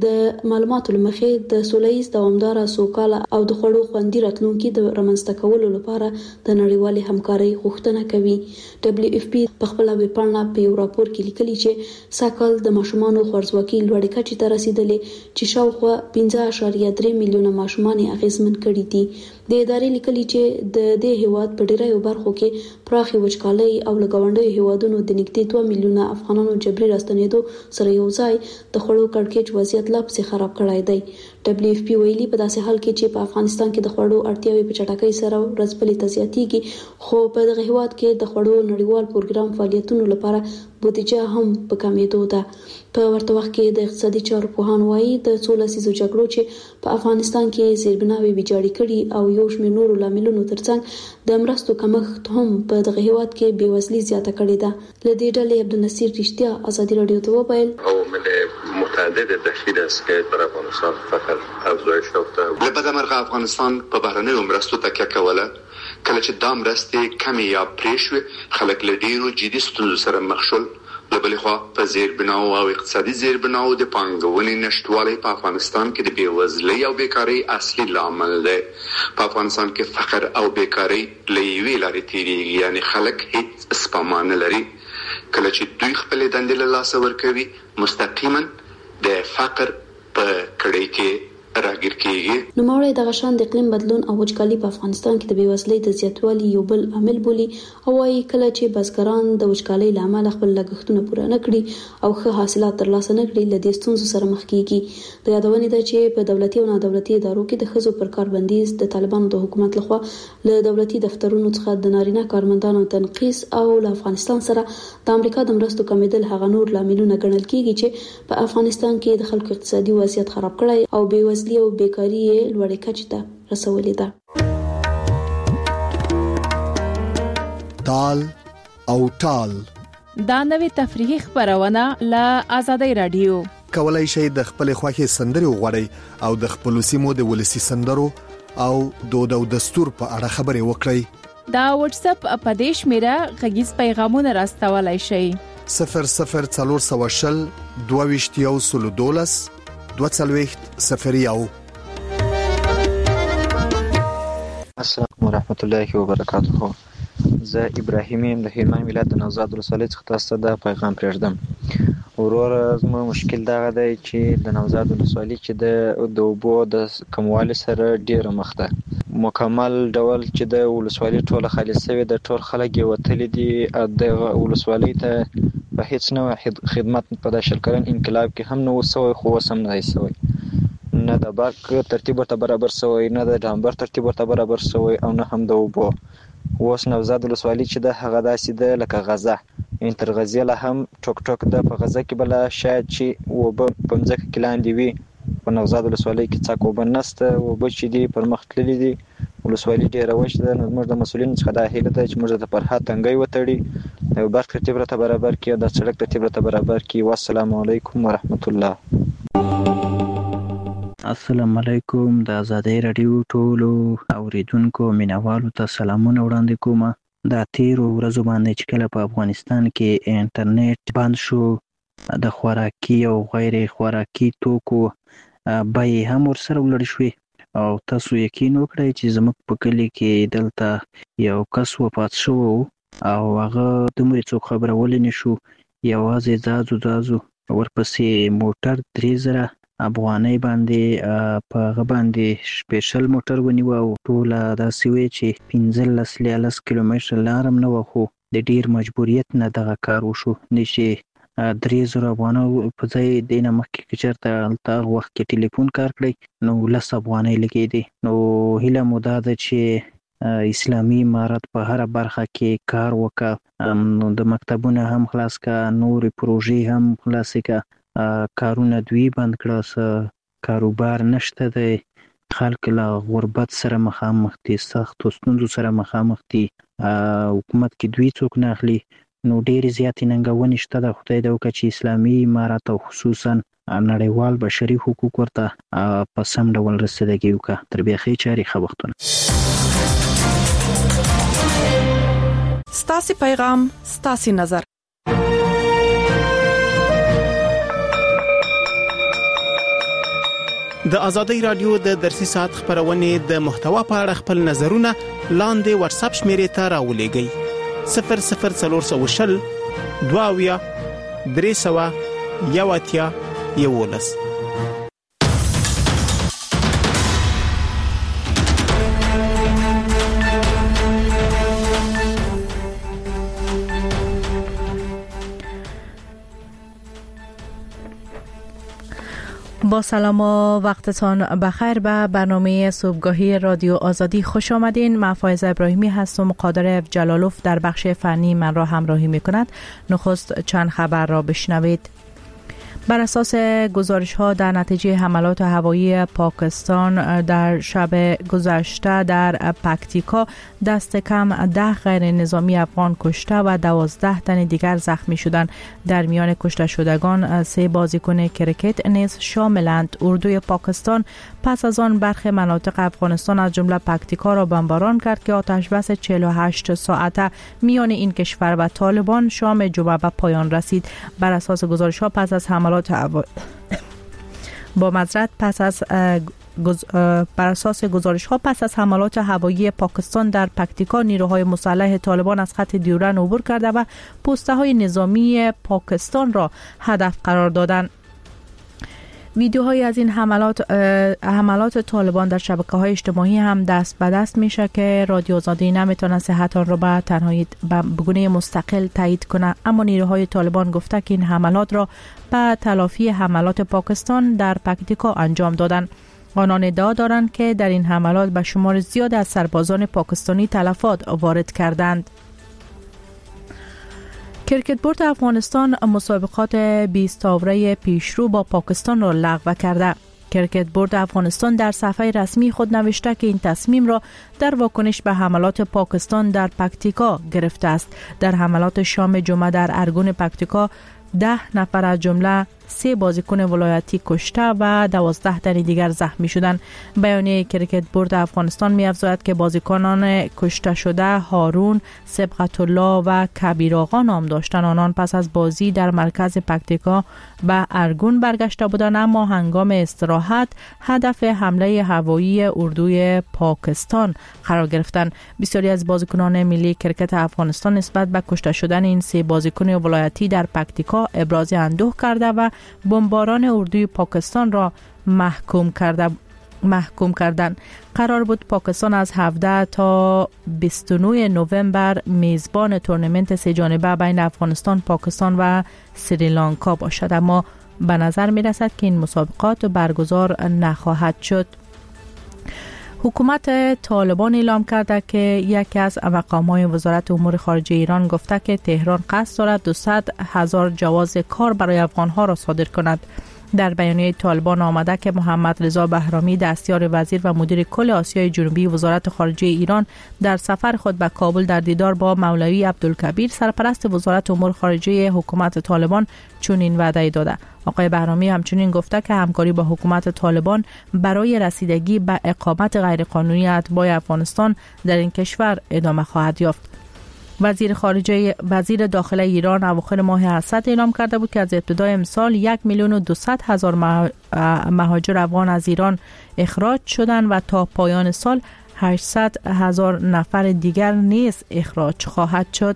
د معلوماتو لمخې د سولهییز دوامدار سوکاله او د خوړو خوندي راتلونکي د رامنځته کولو لپاره د نړیوالې همکارۍ غوښتنه کوي. WFP په خپل ویبپاڼه په یو راپور کې لیکلي چې ساکل د ماشومانو خوارځواکۍ لوړې کچې ته رسیدلې چې شاوخوا 15.3 میلیونه ماشومان یې اغیزمن کړي دي. د ادارې لیکلي چې د دې هیواد په ډیرو برخو کې پراخي وچکالۍ او لګاونډي هیوادونو د نږدې 2 میلیونه افغانانو جبري راستنېدو سره یو ځای د خوړو کړکېچ وضعیت لا پسې خراب کړی دی. WFP ویلي په داسې حال کې چې په افغانستان کې د خوړو اړتیاوې په چټکۍ سره ورځپلې ته زیاتېږي، خو په دغه هیواد کې د خوړو نړیوال پروګرام فعالیتونو لپاره بودیجه هم په کمیدو ده. په ورته وخت کې د اقتصادي چارو پوهان وایي د څو لسیزو جګړو چې په افغانستان کې زیربناوې ویجاړې کړي او یو شمېر نورو لاملونو ترڅنګ د مرستو کمښت هم په دغه هیواد کې بېوزلي زیاته کړې ده. له دې ډلې عبدالنصیر رښتیا ازادي رادیو ته وویل عوامل متعدد دخیل است که بر افغانستان فقر افزایش یافته. له بده مرغه افغانستان په بهرنیو مرستو تکیه کوله. کله چې دا مرستې کمې یا پرې شوې، خلک له ډېرو جدي ستونزو سره مخ شول. له بلې خوا په زیربناو او اقتصادي زیربناو د پانګونې نشتوالی په افغانستان کې د بېوزلۍ او بیکارۍ اصلي لامل دی. په افغانستان کې فقر او بیکارۍ له یوې لارې تېرېږي، یعنی خلک هیڅ سپما نه لري. کله چې دوی خپلې دندې له لاسه ورکوي، مستقیما د فقر په کړۍ کې راګیر کیږي. نوموړی دغه شان د اقلیم بدلون او وچکالي په افغانستان کې د بېوزلۍ د زیاتوالي یو بل عامل بولي او وايي کله چې بزګران د وچکالۍ له امله خپل لګښتونه پوره نه کړي او ښه حاصلات ترلاسه نه کړي، له دې ستونزو سره مخ کیږي. د یادونې ده چې په دولتي او نادولتي ادارو کې د ښځو پر کار بندیز د طالبانو د حکومت لخوا له دولتي دفترونو څخه د نارینه کارمندانو تنقیص او له افغانستان سره د امریکا د مرستو کمیدل هغه نور لاملونه ګڼل کیږي چې په افغانستان کې د خلکو اقتصادي وضعیت خراب کړی او بېوزلۍ او بیکاری یې لوړې کچې ته رسولې ده. تال او ټال دا نوې تفریحي خبرونه له آزادۍ رادیو. کولای شئ د خپل خوښي سندري وغوړئ او د خپل سیمو د ولسی سندرو او دود او دستور په اړه خبرې وکړئ. دا واتس اپ اپدیش میرا غږیز پیغامونه راستولای شئ. 0040 22 240 السلام ورحمت الله وبرکاته. زه ابراهیم یم د هلمند ولایت د نوزاد ولسوالۍ څخه تاسو ته د پیغام پرېږدم. ورور زما مشکل دا دی چې د نوزاد ولسوالۍ چې د اوبو د کموالي سره ډیره مخ ده. مکمل ډول چې د ولسوالۍ ټوله خالي شوې د ټول خلک یې وتلي دي. د ولسوالۍ ته په هیڅ نوع خدمت په د شلکرن انقلاب کې هم نه وسوي، خو اوس هم نه دی سوی. نه د برق ترتیب ورته برابر سوی، نه د ډامبر ترتیب ورته برابر سوی او نه هم د اوبو. اوس نوزاد ولسوالۍ چې د هغه داسې ده لکه غزه، ان تر غزې له هم ټوک ټوک د په غزه کې بل شاید چې اوبه په مځکه کې لاندې وي. په نوزاد ولسوالۍ کې څاک اوبه نشته، اوبه چې دي پر مخ تللي دي. ولسوالۍ ډېره وچ ده. نو زموږ د مسؤلینو څخه دا هیله ده چې موږ د فرهاد تنګی وتړي، د برق ترتیب راته برابر کړي، د سړک ترتیب راته برابر کړي. والسلام علیکم ورحمت الله. السلام علیکم. د آزادۍ رادیو ټولو اوریدونکو مینوالو ته سلامونه وړاندې کوم. دا تیرو ورځو باندې چې کله په افغانستان کې انټرنیټ بند شو، د خوراکي او غیر خوراکي توکو بیې هم ورسره ولړ شوې او تاسو یقین وکړئ چې زموږ په کلي کې دلته یو کس وفات شو او هغه دومره څوک خبرولې نه شو. یوازې ځازو ورپسې موټر 3000 افغانۍ باندې په هغه باندې سپیشل موټر ونیو او ټوله داسې وی چې 15 کیلومتره لار هم نه وه، خو د ډیر مجبوریت نه دغه کار وشو. نشي 3000 افغانۍ په ځای د نه مخکې که چېرته هلته هغه وخت کې ټلیفون کار کړی نو 10 افغانۍ لګېدې. نو هیله مو دا ده چې اسلامي امارت په هر برخه کې کار وکړه، نو د مکتبونه هم خلاص کړه، نورې پروژې هم خلاصې کړه، کارونه دوی بند کړه، کاروبار نشته دی، خلک له غربت سره مخامخ دي، سختو ستونزو سره مخامخ دي، حکومت کې دوی څوک نه اخلي، نو ډېرې زیاتې ننګونې شته ده. خدای دې وکړه چې اسلامي امارت او خصوصا نړیوال بشري حقوق ورته په سم ډول رسیدګي وکړه. تر بیا ښې چارې، ښه وختونه. ستاسو پیغام، ستاسو نظر. د ازادۍ رادیو د درسي ساعت خبرونه د محتوا په اړه خپل نظرونه لاندې واتس اپ شمیرې ته راولېږئ. 00420 22 300 یواتیا یولس. با سلام و وقتتان بخیر. به برنامه صبحگاهی رادیو آزادی خوش آمدین. من فایزه ابراهیمی هستم. قادر جلالوف در بخش فنی من را همراهی می کند. نخست چند خبر را بشنوید. بر اساس گزارش‌ها در نتیجه حملات هوایی پاکستان در شب گذشته در پکتیکا دست کم 10 غیر نظامی افغان کشته و 12 تن دیگر زخمی شدند. در میان کشته شدگان 3 بازیکن کرکت نیز شاملند. اردوی پاکستان پس از آن برخی مناطق افغانستان از جمله پکتیکا را بمباران کرد که آتش بس 48 ساعته میان این کشور و طالبان شام جمعه به پایان رسید. بر اساس گزارش‌ها پس از حملات بر اساس گزارش‌ها پس از حملات هوایی پاکستان در پکتیکا نیروهای مسلح طالبان از خط دیورن عبور کرده و پست‌های نظامی پاکستان را هدف قرار دادند. ویدیوهایی از این حملات طالبان در شبکه‌های اجتماعی هم دست به دست میشه که رادیو آزادی نمیتونه صحت آن را به تنهایی به گونه مستقل تایید کنه، اما نیروهای طالبان گفته که این حملات را به تلافی حملات پاکستان در پکتیکا انجام دادند. آنان ادعا دارند که در این حملات به شمار زیاد از سربازان پاکستانی تلفات وارد کردند. کرکت بورد افغانستان مسابقات 20 آوره پیشرو با پاکستان را لغو کرده. کرکت بورد افغانستان در صفحه رسمی خود نوشته که این تصمیم را در واکنش به حملات پاکستان در پکتیکا گرفته است. در حملات شام جمعه در ارگون پکتیکا 10 نفر از جمله 3 بازیکن ولایتی کشته و 12 تن دیگر زخمی شدند. بیانیه کرکت بورد افغانستان می‌افزاید که بازیکنان کشته شده هارون، سبقت الله و کبیر آقا نام داشتند. آنان پس از بازی در مرکز پکتیکا به ارگون برگشته بودند، اما هنگام استراحت هدف حمله هوایی اردوی پاکستان قرار گرفتند. بسیاری از بازیکنان ملی کرکت افغانستان نسبت به کشته شدن این 3 بازیکن ولایتی در پکتیکا ابراز اندوه کرده و بمباران اردوی پاکستان را محکوم کردند. قرار بود پاکستان از 17 تا 29 نوامبر میزبان تورنمنت 3 جانبه بین افغانستان، پاکستان و سریلانکا باشد، اما به نظر می رسد که این مسابقات برگزار نخواهد شد. حکومت طالبان اعلام کرده که یکی از مقام‌های وزارت امور خارجه ایران گفته که تهران قصد دارد 200,000 جواز کار برای افغان‌ها را صادر کند. در بیانیه طالبان آمده که محمد رضا بهرامی دستیار وزیر و مدیر کل آسیای جنوبی وزارت خارجه ایران در سفر خود به کابل در دیدار با مولوی عبدالکبیر سرپرست وزارت امور خارجه حکومت طالبان چنین وعده داده. آقای بهرامی همچنین گفته که همکاری با حکومت طالبان برای رسیدگی به اقامت غیرقانونی اتباع افغانستان در این کشور ادامه خواهد یافت. وزیر داخله ایران اواخر ماه اسد اعلام کرده بود که از ابتدای امسال 1,200,000 مهاجر افغان از ایران اخراج شدند و تا پایان سال 800,000 نفر دیگر نیز اخراج خواهد شد.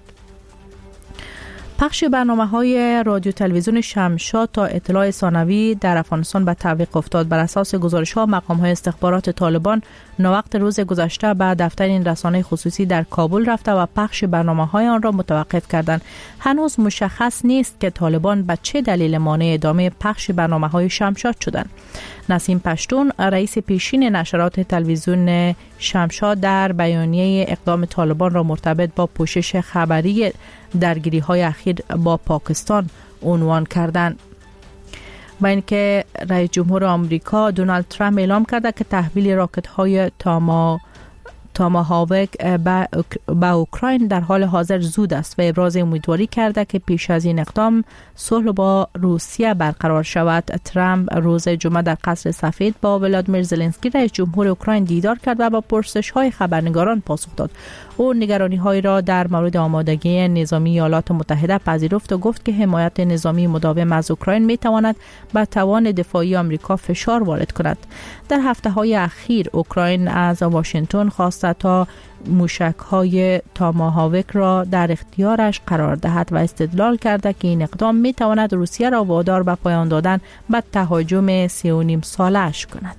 پخش برنامه‌های رادیو تلویزیون شمشاد تا اطلاع ثانوی در افغانستان به تعویق افتاد. بر اساس گزارش‌ها مقام‌های استخبارات طالبان ناوقت روز گذشته به دفتر این رسانه خصوصی در کابل رفته و پخش برنامه‌های آن را متوقف کردند. هنوز مشخص نیست که طالبان به چه دلیل مانع ادامه پخش برنامه‌های شمشاد شدند. نسیم پشتون رئیس پیشین نشرات تلویزیون شمشاد در بیانیه اقدام طالبان را مرتبط با پوشش خبری درگیری‌های اخیر با پاکستان عنوان کردند. با اینکه رئیس جمهور آمریکا دونالد ترامپ اعلام کرده که تحویل راکت‌های تاماهاوک به اوکراین در حال حاضر زود است و ابراز امیدواری کرده که پیش از این اقدام صلح با روسیه برقرار شود. ترامپ روز جمعه در قصر سفید با ولادیمیر زلنسکی رئیس جمهور اوکراین دیدار کرد و با پرسش‌های خبرنگاران پاسخ داد. او نگرانی‌های را در مورد آمادگی نظامی ایالات متحده پذیرفت و گفت که حمایت نظامی مداوم از اوکراین می‌تواند به توان دفاعی آمریکا فشار وارد کند. در هفته‌های اخیر اوکراین از واشنگتن خواسته تا موشک‌های تاماهاوک را در اختیارش قرار دهد و استدلال کرده که این اقدام می‌تواند روسیه را وادار به پایان دادن به تهاجم 3.5 ساله‌اش کند.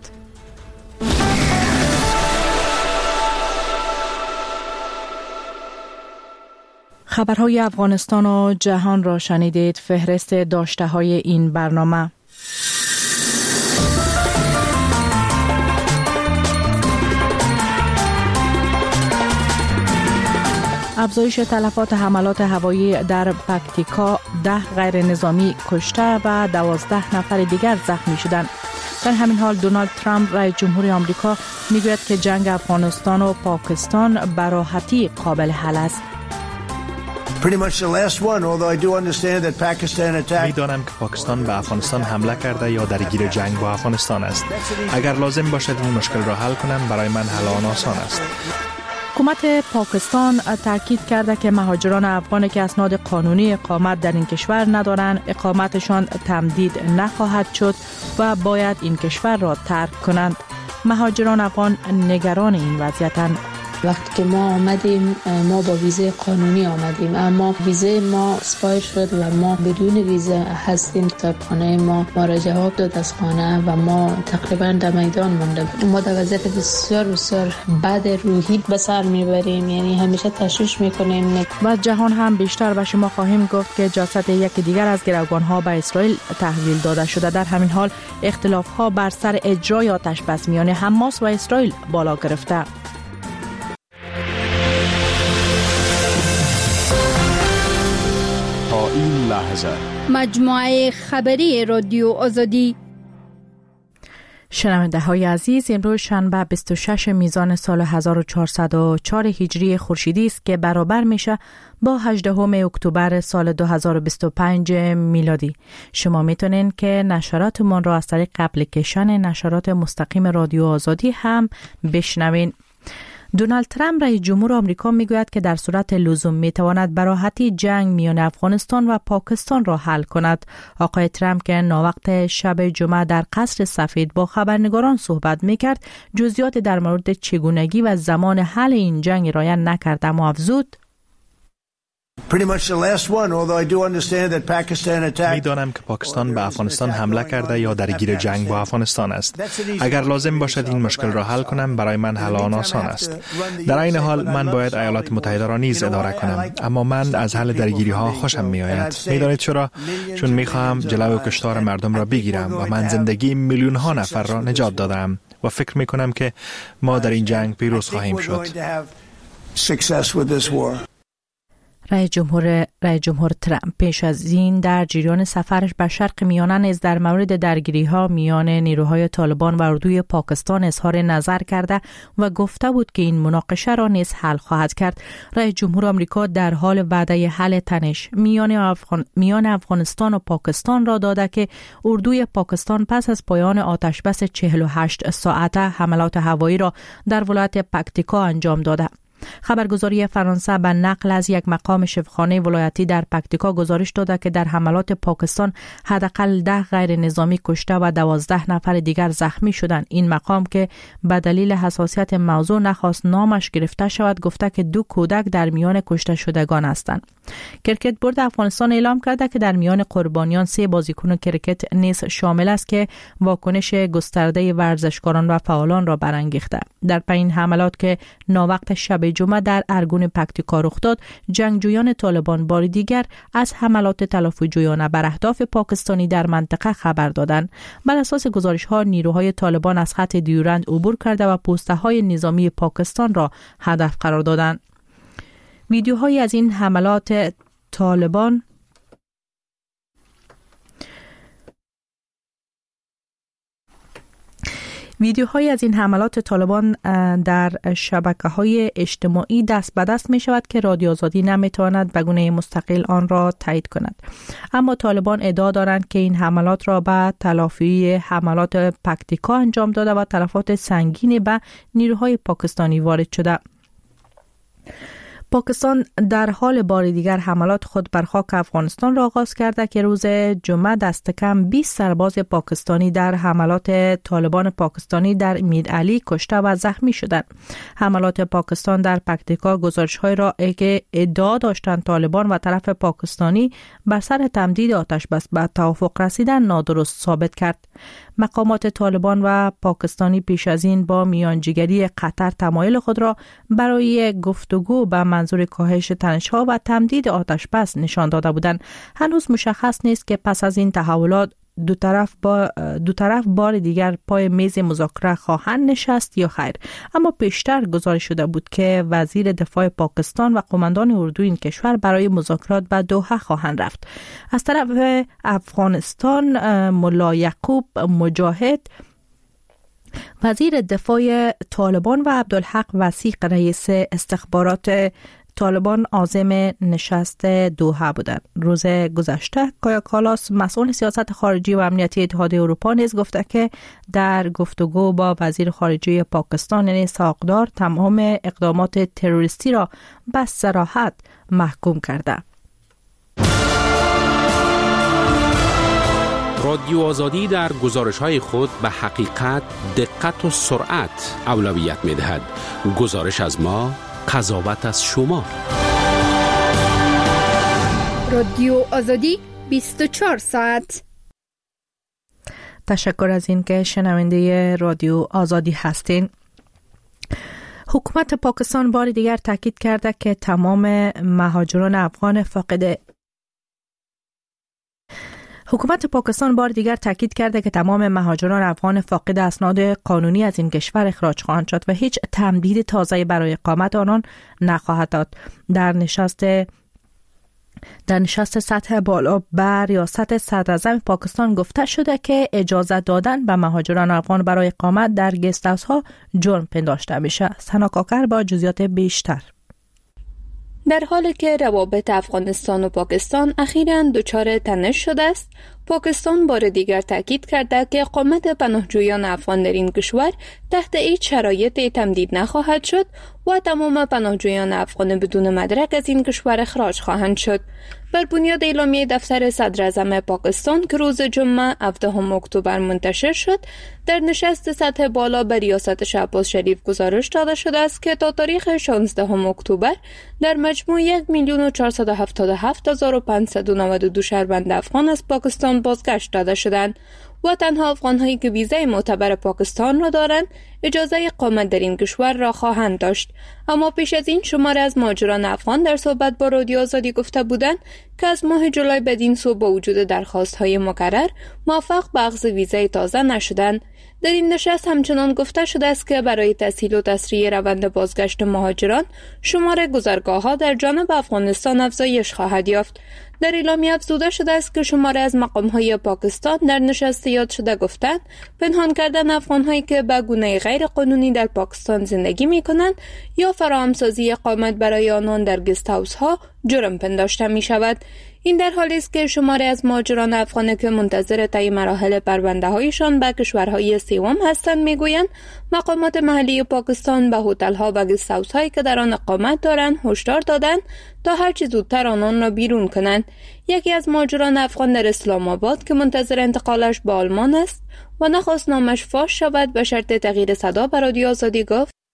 خبرهای افغانستان و جهان را شنیدید. فهرست داشته‌های این برنامه: افزایش تلفات حملات هوایی در پکتیکا، 10 غیر نظامی کشته و 12 نفر دیگر زخمی شدند. در همین حال دونالد ترامپ رئیس جمهور آمریکا میگوید که جنگ افغانستان و پاکستان به راحتی قابل حل است. میدانم که پاکستان به افغانستان حمله کرده یا درگیر جنگ با افغانستان است. اگر لازم باشد این مشکل را حل کنم، برای من حل آن آسان است. حکومت پاکستان تاکید کرده که مهاجران افغانی که اسناد قانونی اقامت در این کشور ندارند، اقامتشان تمدید نخواهد شد و باید این کشور را ترک کنند. مهاجران افغان نگران این وضعیتند. وقتی که ما آمدیم ما با ویزه قانونی آمدیم، اما ویزه ما اسپایر شد و ما بدون ویزه هستیم. کتابخانه ما را جواب داد از خانه و ما تقریبا در میدان مانده بودیم. ما در وضعیت بسیار بد روحی به سر میبریم، یعنی همیشه تشویش میکنیم. و جهان هم بیشتر به شما خواهیم گفت که جسد یکی دیگر از گروگانها به اسرائیل تحویل داده شده. در همین حال اختلاف‌ها بر سر اجرای آتش‌بس میان حماس و اسرائیل بالا گرفته. این لحظه مجموعه خبری رادیو آزادی. شنونده های عزیز، امروز شنبه 26 میزان سال 1404 هجری خورشیدی است که برابر میشه با 18 اکتبر سال 2025 میلادی. شما میتونین که نشراتمون را از طریق اپلیکیشن نشرات مستقیم رادیو آزادی هم بشنوین. دونالد ترامپ رئیس جمهور آمریکا میگوید که در صورت لزوم میتواند به راحتی جنگ میان افغانستان و پاکستان را حل کند. آقای ترامپ که ناوقت شب جمعه در قصر سفید با خبرنگاران صحبت میکرد، جزئیات در مورد چگونگی و زمان حل این جنگ ارائه نکرد، اما افزود: میدانم که پاکستان به افغانستان حمله کرده یا درگیر جنگ با افغانستان است. اگر لازم باشد این مشکل را حل کنم، برای من حل آن آسان است. در این حال من باید ایالات متحده را نیز اداره کنم، اما من از حل درگیری ها خوشم می آید. میدانید چرا؟ چون می خواهم جلوی کشتار مردم را بگیرم و من زندگی میلیون ها نفر را نجات دادم و فکر می کنم که ما در این جنگ پیروز خواهیم شد. رئیس جمهور ترامپ پیش از این در جریان سفرش به شرق میانه نیز در مورد درگیری‌ها میان نیروهای طالبان و اردوی پاکستان اظهار نظر کرده و گفته بود که این مناقشه را نیز حل خواهد کرد. رئیس جمهور آمریکا در حال وعده حل تنش میان افغانستان و پاکستان را داده که اردوی پاکستان پس از پایان آتشبس 48 ساعته حملات هوایی را در ولایت پکتیکا انجام داده. خبرگزاری فرانسه به نقل از یک مقام شفاخانه ولایتی در پکتیکا گزارش داده که در حملات پاکستان حداقل 10 غیر نظامی کشته و 12 نفر دیگر زخمی شدند. این مقام که به دلیل حساسیت موضوع نخواست نامش گرفته شود، گفته که 2 کودک در میان کشته شدگان هستند. کرکت بورد افغانستان اعلام کرده که در میان قربانیان 3 بازیکن کرکت نیز شامل است که واکنش گسترده ورزشکاران و فعالان را برانگیخته. در پایین حملات که ناوقت شب جمعه در ارگون پکتیکا رخ داد، جنگجویان طالبان بار دیگر از حملات تلافی‌جویانه بر اهداف پاکستانی در منطقه خبر دادند. بر اساس گزارش‌ها نیروهای طالبان از خط دیورند عبور کرده و پوسته‌های نظامی پاکستان را هدف قرار دادند. ویدیوهایی از این حملات طالبان در شبکه‌های اجتماعی دست به دست می شود که رادیو آزادی نمیتواند به گونه مستقل آن را تایید کند. اما طالبان ادعا دارند که این حملات را به تلافی حملات پکتیکا انجام داده و تلفات سنگینی به نیروهای پاکستانی وارد شده. پاکستان در حال بار دیگر حملات خود بر خاک افغانستان را آغاز کرده که روز جمعه دست کم 20 سرباز پاکستانی در حملات طالبان پاکستانی در میرعلی کشته و زخمی شدند. حملات پاکستان در پکتیکا گزارش‌های را که ادعا داشتند طالبان و طرف پاکستانی بر سر تمدید آتش بس به توافق رسیدن نادرست ثابت کرد. مقامات طالبان و پاکستانی پیش از این با میانجیگری قطر تمایل خود را برای گفتگو به منظور کاهش تنش‌ها و تمدید آتش بس نشان داده بودند. هنوز مشخص نیست که پس از این تحولات دو طرف بار دیگر پای میز مذاکره خواهند نشست یا خیر. اما پیشتر گزارش شده بود که وزیر دفاع پاکستان و قماندان اردو این کشور برای مذاکرات به دوحه خواهند رفت. از طرف افغانستان ملا یعقوب مجاهد وزیر دفاع طالبان و عبدالحق وثیق رئیس استخبارات طالبان عازم نشست دوحه بودند. روز گذشته کایا کالاس مسئول سیاست خارجی و امنیتی اتحادیه اروپا نیز گفته که در گفتگو با وزیر خارجه پاکستان یعنی ساقدار تمام اقدامات تروریستی را به صراحت محکوم کرده. رادیو آزادی در گزارش‌های خود به حقیقت، دقت و سرعت اولویت می‌دهد. گزارش از ما، قضاوت از شما. رادیو آزادی 24 ساعت. تشکر از این که شنونده رادیو آزادی هستین. حکومت پاکستان بار دیگر تاکید کرده که تمام مهاجران افغان فاقد اسناد قانونی از این کشور اخراج خواهند شد و هیچ تمدید تازه‌ای برای اقامت آنان نخواهد داد. در نشست سطح بالا بر ریاست صدراعظم پاکستان گفته شده که اجازه دادن به مهاجران افغان برای اقامت در گست هاوس ها جرم پنداشته میشه. سنا کاکر با جزئیات بیشتر. در حالی که روابط افغانستان و پاکستان اخیراً دچار تنش شده است، پاکستان بار دیگر تاکید کرده که اقامت پناهجویان افغان در این کشور تحت هیچ شرایطی تمدید نخواهد شد و تمام پناهجویان افغان بدون مدرک از این کشور اخراج خواهند شد. بر بنیاد اعلامیه دفتر صدراعظم پاکستان که روز جمعه 17 اکتبر منتشر شد، در نشست سطح بالا به ریاست شهباز شریف گزارش داده شده است که تا تاریخ 16 اکتبر در مجموع 1,477,592 شهروند افغان از پاکستان بازگشت داده شدند و تنها افغان‌هایی که ویزای معتبر پاکستان را دارند اجازه اقامت در این کشور را خواهند داشت. اما پیش از این شماری از مهاجران افغان در صحبت با رادیو آزادی گفته بودند که از ماه جولای بدین سو با وجود درخواست‌های مکرر موفق به اخذ ویزای تازه نشدند. در این نشست همچنان گفته شده است که برای تسهیل و تسریع روند بازگشت مهاجران شمار گذرگاه‌ها در جانب افغانستان افزایش خواهد یافت. در اعلامیه افزوده شده است که شماری از مقام‌های پاکستان در نشست یاد شده گفتند پنهان کردن افغان‌هایی که به گونه غیر قانونی در پاکستان زندگی می‌کنند یا فراهمسازی اقامت برای آنان در گست هاوس‌ها جرم پنداشته می‌شود. این در حالی است که شماری از مهاجران افغان که منتظر طی مراحل پرونده‌هایشان به کشورهای سوم هستند میگویند مقامات محلی پاکستان به هتل‌ها و گست هاوس‌هایی که در آن اقامت دارند هشدار دادند تا هر چه زودتر آنان را بیرون کنند. یکی از مهاجران افغان در اسلام آباد که منتظر انتقالش به آلمان است و نخواست نامش فاش شود به شرط تغییر صدا به رادیو آزادی گفت: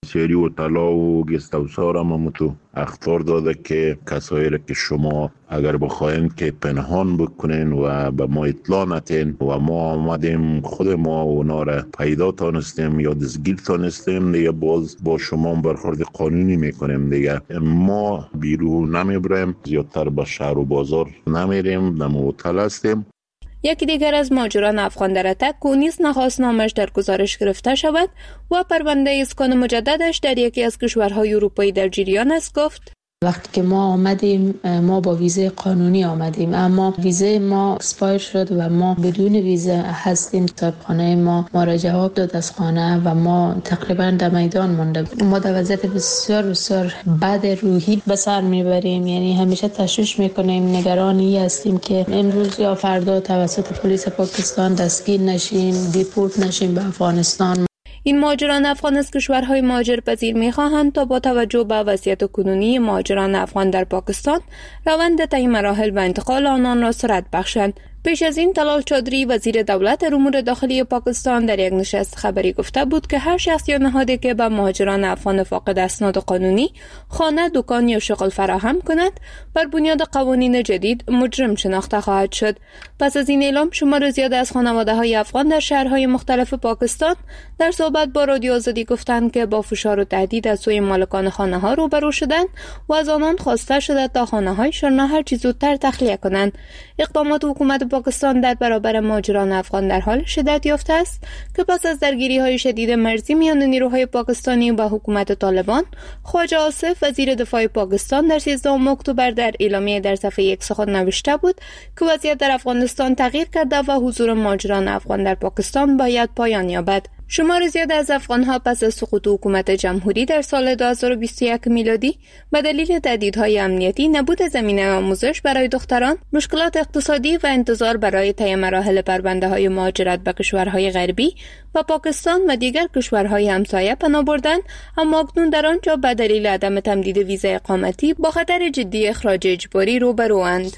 سیری و طلا و گست هاوس‌ها را ممتو اخطار داده که کسایی را که شما اگر بخواین که پنهان بکنین و به ما اطلاع ندین و ما آمدیم خود ما اونا را پیدا تانستیم یا دستگیر تانستیم دیگه باز با شما برخورد قانونی میکنیم دیگه. ما بیرون نمیبریم، زیادتر به شهر و بازار نمیریم، نموتل هستیم. یکی دیگر از ماجران افغان در اتک او نیز نخواست نامش در گزارش گرفته شود و پرونده اسکان مجددش در یکی از کشورهای اروپایی در جریان است گفت: وقتی که ما آمدیم ما با ویزه قانونی آمدیم، اما ویزه ما اسپایر شد و ما بدون ویزه هستیم. صاحبخانه ما را جواب داد از خانه و ما تقریبا در میدان مانده. ما در وضعیت بسیار بسیار بد روحی به سر میبریم، یعنی همیشه تشویش میکنیم، نگرانی هستیم که امروز یا فردا توسط پلیس پاکستان دستگیر نشیم، دیپورت نشیم به افغانستان. این مهاجران افغان از کشورهای مهاجرپذیر می‌خواهند تا با توجه به وضعیت کنونی مهاجران افغان در پاکستان روند طی مراحل و انتقال آنان را سرعت بخشند. پیش از این طلال چودری وزیر دولت امور داخلی پاکستان در یک نشست خبری گفته بود که هر شخص یا نهادی که به مهاجران افغان فاقد اسناد قانونی خانه، دکان یا شغل فراهم کند بر بنیاد قوانین جدید مجرم شناخته خواهد شد. پس از این اعلام شمار زیاد از خانواده‌های افغان در شهرهای مختلف پاکستان در صحبت با رادیو آزادی گفتند که با فشار و تهدید از سوی مالکان خانه‌ها روبرو شدند و از آنان خواسته شده تا خانه‌هایشان را هر چه زودتر تخلیه کنند. اقدامات حکومت پاکستان در برابر مهاجران افغان در حال شدت یافته است که پس از درگیری‌های شدید مرزی میان نیروهای پاکستانی و حکومت طالبان، خواجه آصف وزیر دفاع پاکستان در 13 اکتبر در اعلامیه در صفحه X خود نوشته بود که وضعیت در افغانستان تغییر کرده و حضور مهاجران افغان در پاکستان باید پایان یابد. شمار زیاد از افغان‌ها پس از سقوط حکومت جمهوری در سال 2021 میلادی به دلیل تهدیدهای امنیتی، نبود زمینه آموزش برای دختران، مشکلات اقتصادی و انتظار برای طی مراحل پرونده‌های مهاجرت به کشورهای غربی و پاکستان و دیگر کشورهای همسایه پناه بردند، اما اکنون در آنجا به دلیل عدم تمدید ویزا اقامتی با خطر جدی اخراج اجباری روبروند.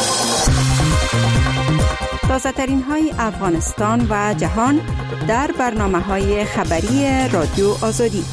تازه‌ترین های افغانستان و جهان در برنامه‌های خبری رادیو آزادی.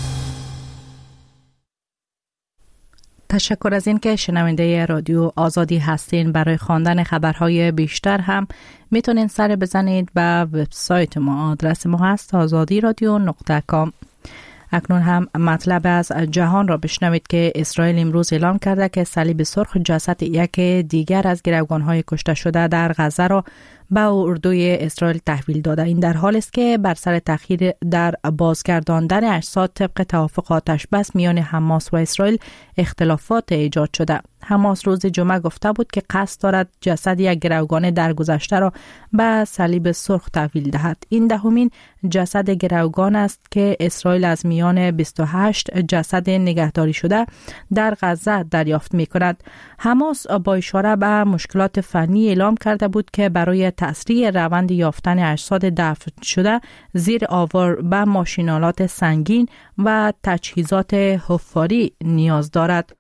تشکر از این که شنونده رادیو آزادی هستین. برای خواندن خبرهای بیشتر هم میتونین سر بزنید به وبسایت ما. آدرس ما هست azadiradio.com. اکنون هم مطلب از جهان را بشنوید که اسرائیل امروز اعلام کرده که صلیب سرخ جسد یک دیگر از گروگان‌های کشته شده در غزه را به اردوی اسرائیل تحویل داده. این در حالی است که بر سر تأخیر در بازگرداندن اجساد طبق توافق آتش‌بس میان حماس و اسرائیل اختلافات ایجاد شده. حماس روز جمعه گفته بود که قصد دارد جسد یک گروگان درگذشته را به صلیب سرخ تحویل دهد. این دهمین جسد گروگان است که اسرائیل از میان 28 جسد نگهداری شده در غزه دریافت می‌کند. حماس با اشاره به مشکلات فنی اعلام کرده بود که برای تسریع روند یافتن اجساد دفن شده زیر آوار به ماشین‌آلات سنگین و تجهیزات حفاری نیاز دارد.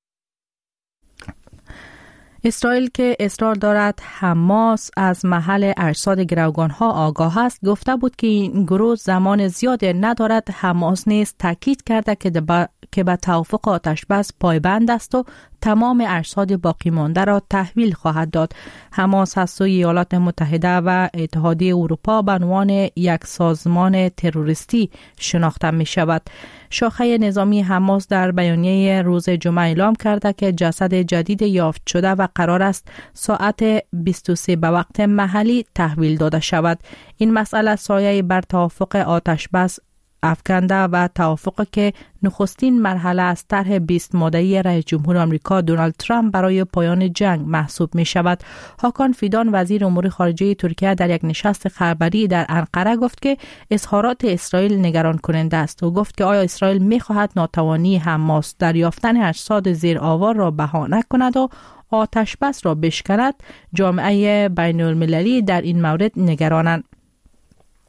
اسرائیل که اصرار دارد حماس از محل اجساد گروگان‌ها آگاه است، گفته بود که این گروه زمان زیادی ندارد. حماس نیز تاکید کرده که به توافق آتش‌بس پایبند است و تمام اجساد باقی مانده را تحویل خواهد داد. حماس از سوی ایالات متحده و اتحادیه اروپا به عنوان یک سازمان تروریستی شناخته می شود. شاخه نظامی حماس در بیانیه روز جمعه اعلام کرده که جسد جدید یافت شده و قرار است ساعت 23 به وقت محلی تحویل داده شود. این مسئله سایه بر توافق آتش‌بس افکنده و توافقی که نخستین مرحله از طرح 20 ماده‌ای رئیس جمهور آمریکا دونالد ترامپ برای پایان جنگ محسوب می شود. هاکان فیدان وزیر امور خارجه ترکیه در یک نشست خبری در انقره گفت که اظهارات اسرائیل نگران کننده است و گفت که آیا اسرائیل می خواهد ناتوانی حماس در یافتن اجساد زیر آوار را بهانه کند و آتش‌بس را بشکند. جامعه بین المللی در این مورد نگرانند.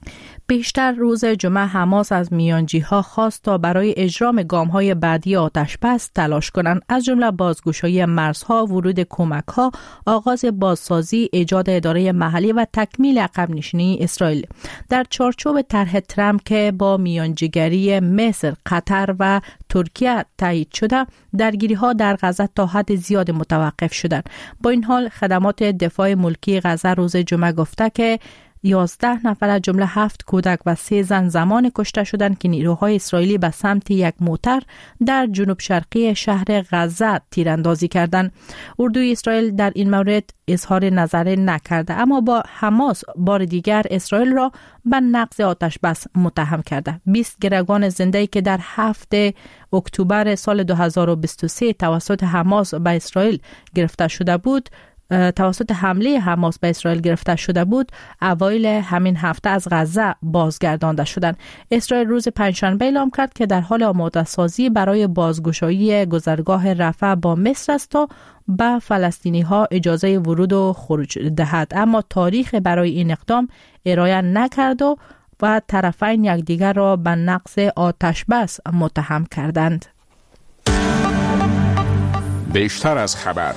پیشتر روز جمعه حماس از میانجی‌ها خواست تا برای اجرام گام‌های بعدی آتش‌بس تلاش کنند، از جمله بازگشایی مرزها، ورود کمک‌ها، آغاز بازسازی، ایجاد اداره محلی و تکمیل عقب نشینی اسرائیل. در چارچوب طرح ترامپ که با میانجیگری مصر، قطر و ترکیه تایید شده، درگیری‌ها در غزه تا حد زیاد متوقف شدند. با این حال خدمات دفاع ملکی غزه روز جمعه گفته که 11 نفر از جمله 7 کودک و 3 زن زمان کشته شدند که نیروهای اسرائیلی به سمت یک موتر در جنوب شرقی شهر غزه تیراندازی کردند. اردوی اسرائیل در این مورد اظهار نظر نکرده، اما با حماس بار دیگر اسرائیل را به نقض آتش بس متهم کرده. 20 گروگان زنده‌ای که در 7 اکتبر سال 2023 توسط حماس به اسرائیل گرفته شده بود، توسط حمله حماس به اسرائیل گرفته شده بود، اوایل همین هفته از غزه بازگردانده شدند. اسرائیل روز پنجشنبه اعلام کرد که در حال آماده سازی برای بازگشایی گذرگاه رفح با مصر است تا به فلسطینی ها اجازه ورود و خروج دهد، اما تاریخ برای این اقدام ارائه نکرد و طرفین یکدیگر را به نقض آتش بس متهم کردند. بیشتر از خبر.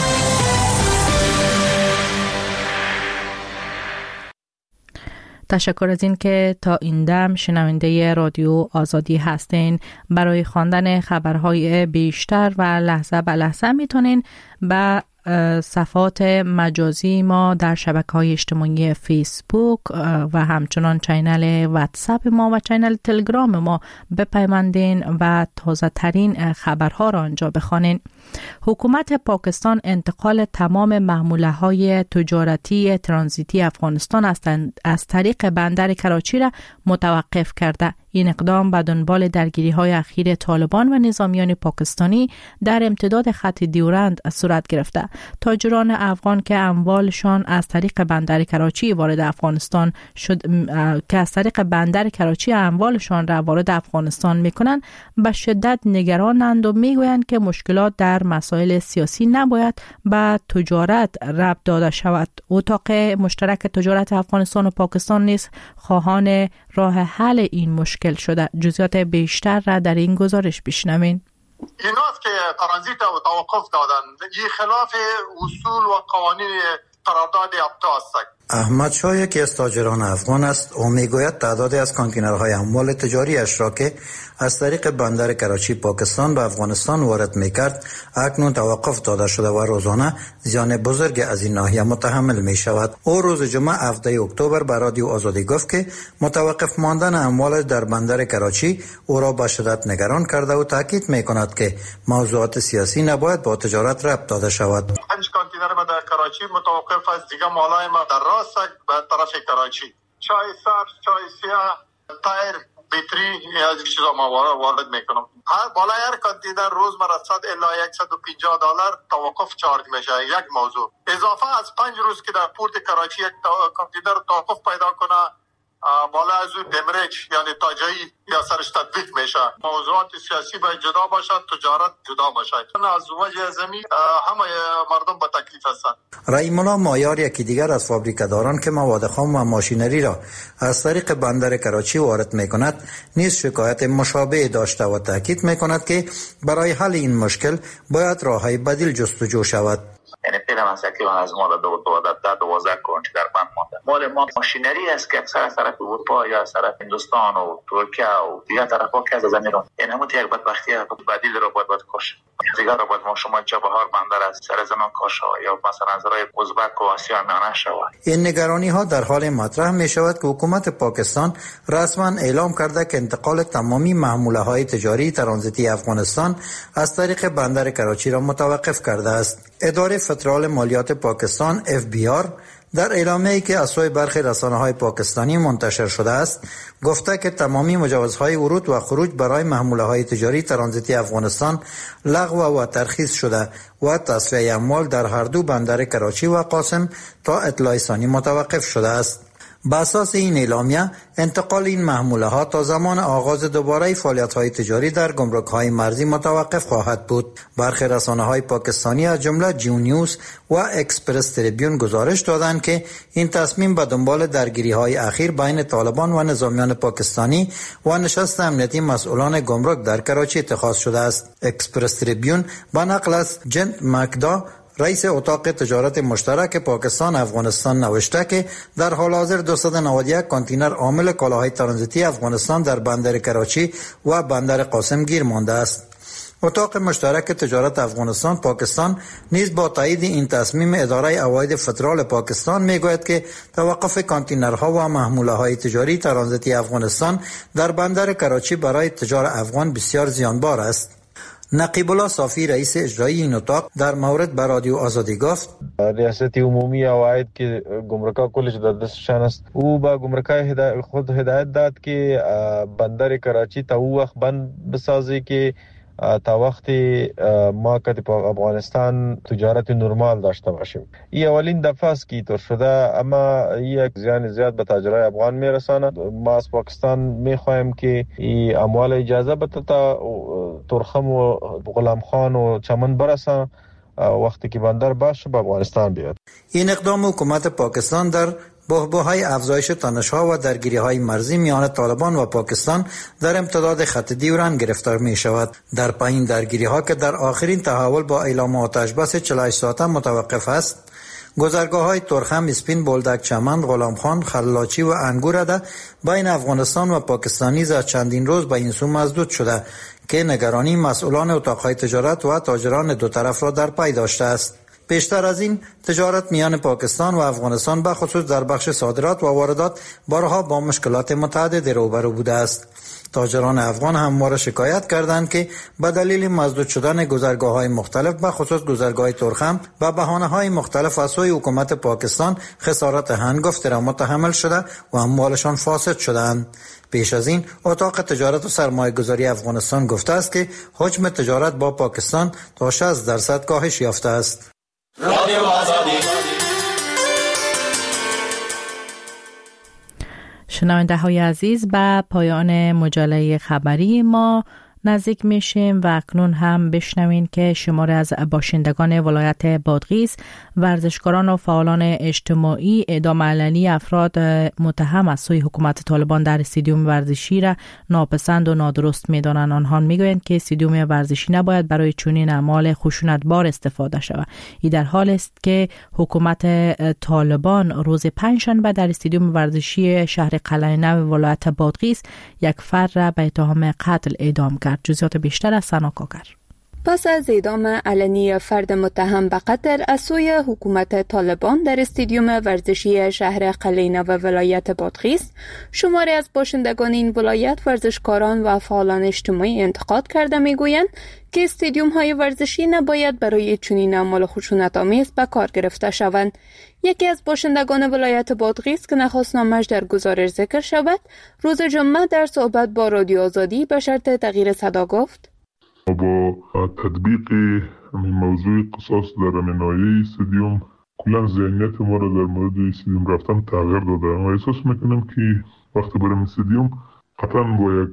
تشکر از این که تا این دم شنونده رادیو آزادی هستین. برای خواندن خبرهای بیشتر و لحظه به لحظه میتونین به صفحات مجازی ما در شبکه‌های اجتماعی فیسبوک و همچنان چینل واتساپ ما و چینل تلگرام ما بپیوندین و تازه ترین خبرها را آنجا بخوانین. حکومت پاکستان انتقال تمام محموله‌های تجارتی ترانزیتی افغانستان از طریق بندر کراچی را متوقف کرده. این اقدام به دنبال درگیری‌های اخیر طالبان و نظامیان پاکستانی در امتداد خط دیورند صورت گرفته. تاجران افغان که اموالشان از طریق بندر کراچی وارد افغانستان اموالشان را وارد افغانستان می‌کنند، به شدت نگرانند و می‌گویند که مشکلات در مسائل سیاسی نباید به تجارت ربط داده شود. اتاق مشترک تجارت افغانستان و پاکستان نیز خواهان راه حل این مشکل شده. جزئیات بیشتر را در این گزارش بشنوین. ایناست که ترانزیت و توقف دادن، این خلاف اصول و قوانین قرارداد ابتا است. احمد شاه یکی از تاجران افغان است و میگوید تعدادی از کانتینرهای اموال تجاریش را که از طریق بندر کراچی پاکستان به افغانستان وارد میکرد اکنون توقف داده شده و روزانه زیان بزرگ از این ناحیه متحمل می شود. او روز جمعه 7 اکتبر به رادیو آزادی گفت که متوقف ماندن اموال در بندر کراچی او را به شدت نگران کرده و تاکید می کند که موضوعات سیاسی نباید با تجارت ربط داده شود. 5 کانتینر ما در کراچی متوقف است، دیگه مالای ما در راست به طرف کراچی، چای سبز، چای سیاه، تایر، بیتری، از این چیزا ما وارد میکنم. بالای هر کانتینر روز مرا 100 الی $150 توقف چارج میشه. یک موضوع اضافه از 5 روز که در پورت کراچی یک کانتینر توقف پیدا کنه، بالا از اون دمرج یعنی تاجایی یا سرش تطبیق میشه. موضوعات سیاسی باید جدا باشد، تجارت جدا باشد. از وجه زمین همه مردم با تکلیف هستند. رحیم الله مایار یکی دیگر از فابریکه‌داران که مواد خام و ماشینری را از طریق بندر کراچی وارد میکند نیز شکایت مشابه داشته و تاکید میکند که برای حل این مشکل باید راههای بدیل جستجو شود. یعنی پیدا مسئله از مال 12 کرونچ در بند مانده. مال ما ماشینری است که اکثر از طرف اروپا یا از طرف هندوستان و ترکیه و دیگر طرفا که از زمین رو یعنی همون یک بدبختی بدیل رو باید کش. دیگر رو باید ما شما چابهار بندر از سر زمان کش یا مثلا از راه ازبک و آسیا میانه شود. این نگرانی ها در حال مطرح می شود که حکومت پاکستان رسما اعلام کرده که انتقال تمامی محموله های تجاری ترانزیتی افغانستان از طریق بندر کراچی را متوقف کرده است. اداره فدرال مالیات پاکستان FBI در اعلامیه‌ای که از سوی برخی رسانه‌های پاکستانی منتشر شده است گفته که تمامی مجوزهای ورود و خروج برای محموله‌های تجاری ترانزیتی افغانستان لغو و ترخیص شده و تصفیه اموال در هر دو بندر کراچی و قاسم تا اطلاع ثانی متوقف شده است. بر اساس این اعلامیه انتقال این محموله ها تا زمان آغاز دوباره فعالیت های تجاری در گمرک های مرزی متوقف خواهد بود. برخی رسانه های پاکستانی از جمله جیو نیوز و اکسپرس تریبیون گزارش دادند که این تصمیم به دنبال درگیری های اخیر بین طالبان و نظامیان پاکستانی و نشست امنیتی مسئولان گمرک در کراچی اتخاذ شده است. اکسپرس تریبیون با نقل از جن مکدا رئیس اتاق تجارت مشترک پاکستان افغانستان نوشته که در حال حاضر 291 کانتینر حامل کالاهای ترانزیتی افغانستان در بندر کراچی و بندر قاسم گیر مانده است. اتاق مشترک تجارت افغانستان پاکستان نیز با تایید این تصمیم اداره عواید فدرال پاکستان میگوید که توقف کانتینرها و محموله‌های تجاری ترانزیتی افغانستان در بندر کراچی برای تجار افغان بسیار زیانبار است. نقیب الله صافی رئیس اجرایی این اتاق در مورد به رادیو آزادی گفت ریاست عمومی عواید که گمرک‌ها کلش در دستشان است او با گمرک‌های خود هدایت داد که بندر کراچی تا او وقت بند بسازه که تا وقتی ما که په افغانستان تجارت نرمال داشته باشیم. این اولین دفعه است که طور شده، اما یک زیان زیاد به تاجرای افغان میرساند. ما از پاکستان میخواهیم که این اموال اجازه بده تا ترخم و غلام خان و چمن برسه وقتی که بندر باشه به افغانستان بیاد. این اقدام حکومت پاکستان در بحبوحهای افزایش تنش‌ها و درگیری‌های مرزی میان طالبان و پاکستان در امتداد خط دیورند گرفتار می‌شود. در پایین درگیری‌ها که در آخرین تحول با اعلام آتش بس 48 ساعته متوقف است، گذرگاه‌های ترخم، اسپین، بولدک، چمن، غلامخان، خلاچی و انگورده بین افغانستان و پاکستان نیز از چندین روز به این سو مسدود شده که نگرانی مسئولان اتاق‌های تجارت و تاجران دو طرف را در پی داشته است. پیشتر از این تجارت میان پاکستان و افغانستان به خصوص در بخش صادرات و واردات بارها با مشکلات متعددی روبرو بوده است. تاجران افغان همواره شکایت کردند که به دلیل مسدود شدن گذرگاه‌های مختلف به خصوص گذرگاه ترخم به بهانه‌های مختلف از سوی حکومت پاکستان خسارت هنگفت را متحمل شده و اموالشان فاسد شدند. پیش از این اتاق تجارت و سرمایه‌گذاری افغانستان گفته است که حجم تجارت با پاکستان تا 60% کاهش یافته است. رادیو آزادی. شنونده های عزیز، به پایان مجله خبری ما نزدیک میشیم و اکنون هم بشنوین که شماری از باشندگان ولایت بادغیس، ورزشکاران و فعالان اجتماعی اعدام علنی افراد متهم از سوی حکومت طالبان در استادیوم ورزشی را ناپسند و نادرست می‌دانند. آنها میگویند که استادیوم ورزشی نباید برای چنین اعمال خشونتبار استفاده شود. این در حال است که حکومت طالبان روز پنجشنبه در استادیوم ورزشی شهر قلعه نو ولایت بادغیس یک فرد را به اتهام قتل اعدام کرد. جزئیات بیشتر از سنا کاکر. پس از اعدام علنی فرد متهم به قتل از سوی حکومت طالبان در استادیوم ورزشی شهر قلعه نو ولایت بادغیس، شماری از باشندگان این ولایت، ورزشکاران و فعالان اجتماعی انتقاد کرده میگویند که استادیوم های ورزشی نباید برای چنین اعمال خشونت‌آمیز به کار گرفته شوند. یکی از باشندگان ولایت بادغیس که نخواست نامش در گزارش ذکر شود، روز جمعه در صحبت با رادیو آزادی به شرط تغییر صدا گفت: با تطبیق موضوع قصاص در نهایی استادیوم کلا ذهنیت ما را در مورد استادیوم رفتن تغییر داده و احساس میکنم که وقتی بریم استادیوم قطعا با یک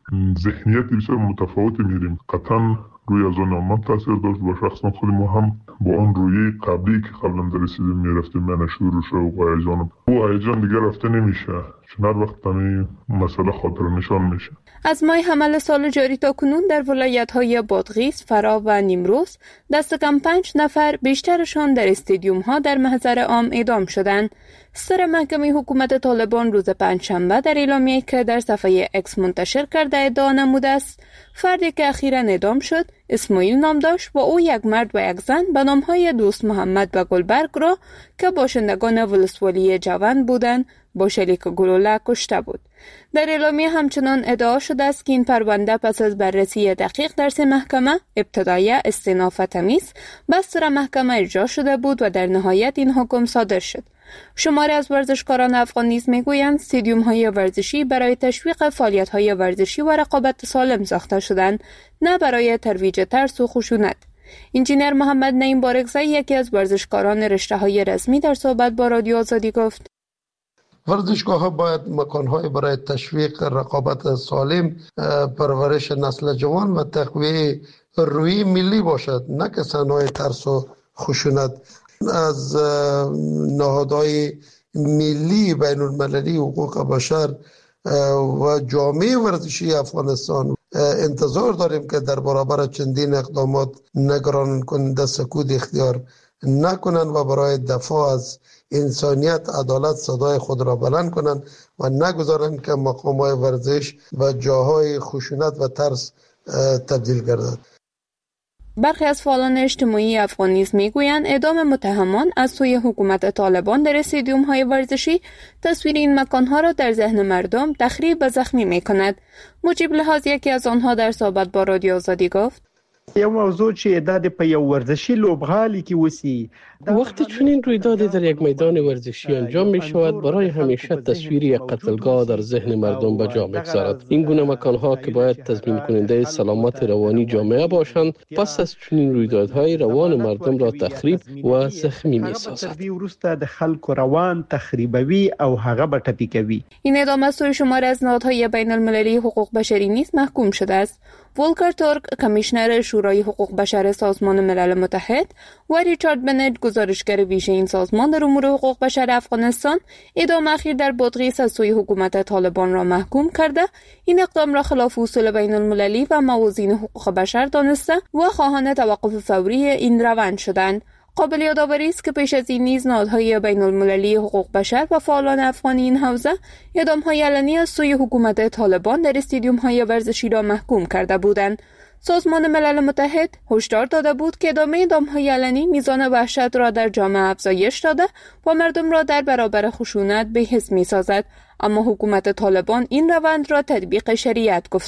ذهنیت بسیار متفاوتی میریم. قطعا روی از آن من تاثیر داشت و شخصا خود ما هم با آن روی قبلی که قبلا در استادیوم میرفتیم من شروع شد و هیجان او هیجان دیگه رفته نمیشه، چون هر وقت همین مسئله خاطر نشان میشه. از ماه حمل سال جاری تا کنون در ولایت‌های بادغیس، فرا و نیمروز دست کم 5 نفر، بیشترشان در استادیوم‌ها در محضر عام اعدام شدند. سر محکمه حکومت طالبان روز پنجشنبه در اعلامیه‌ای که در صفحه اکس منتشر کرده ادعا نموده است فردی که اخیراً اعدام شد اسماعیل نام داشت و او یک مرد و یک زن به نام‌های دوست محمد و گلبرگ را که باشندگان ولسوالی جوان بودند با شلیک گلوله کشته بود. در اعلامیه همچنان ادعا شده است که این پرونده پس از بررسی دقیق در 3 محکمه ابتدایی، استئناف و تمیز به سر محکمه اجرا شده بود و در نهایت این حکم صادر شد. شماری از ورزشکاران افغان نیز میگویند استادیوم‌های ورزشی برای تشویق فعالیت‌های ورزشی و رقابت سالم ساخته شدند، نه برای ترویج ترس و خشونت. انجینر محمد نعیم بارگزایی، یکی از ورزشکاران رشته‌های رسمی، در صحبت با رادیو آزادی گفت: ورزشگاه ها باید مکان های برای تشویق رقابت سالم، پرورش نسل جوان و تقویت روی ملی باشد، نه که صحنه ترس و خشونت. از نهادهای ملی بین المللی حقوق بشر و جامعه ورزشی افغانستان انتظار داریم که در برابر چندین اقدامات نگران کننده سکوت اختیار نکنند و برای دفاع از انسانیت، عدالت صدای خود را بلند کنند و نگذارند که مقام‌های ورزش و جاهای خشونت و ترس تبدیل گردد. برخی از فعالان اجتماعی افغان نیز میگویند اعدام متهمان از سوی حکومت طالبان در استادیوم‌های ورزشی تصویر این مکان‌ها را در ذهن مردم تخریب و زخمی می‌کند. مجیب لحاظ یکی از آنها در صحبت با رادیو آزادی گفت: یو موضوع چې د په یو ورزشي لوبغالي کې وسی، وقتی چنین رویدادی در یک میدان ورزشی انجام می شود برای همیشه تصویر یک قتلگاه در ذهن مردم به جا می‌گذارد. این گونه مکان‌ها که باید تضمین کننده سلامت روانی جامعه باشند، پس از چنین رویدادهای روان مردم را تخریب و زخمی می‌سازد. د خلکو روان تخریبوي او هغه به ټپي کوي. این اعدام از سوی شمار از نهادهای بین‌المللی حقوق بشری نیز محکوم شده است. ولکر تورک، کمیشنر شورای حقوق بشر سازمان ملل متحد، و ریچارد بنت، گزارشگر ویژه این سازمان در امور حقوق بشر افغانستان، اعدام اخیر در بادغیس از سوی حکومت طالبان را محکوم کرده این اقدام را خلاف اصول بین المللی و موازین حقوق بشر دانسته و خواهان توقف فوری این روند شدند. قابل یادآوری است که پیش از این نیز نهادهای بین المللی حقوق بشر و فعالان افغانی این حوزه اعدام‌های علنی از سوی حکومت طالبان در استادیوم‌های ورزشی را محکوم کرده بودند. سازمان ملل متحد هشدار داده بود که ادامه اعدام‌های علنی میزان وحشت را در جامعه افزایش داده و مردم را در برابر خشونت بی‌حس می‌سازد، اما حکومت طالبان این روند را تطبیق شریعت گفته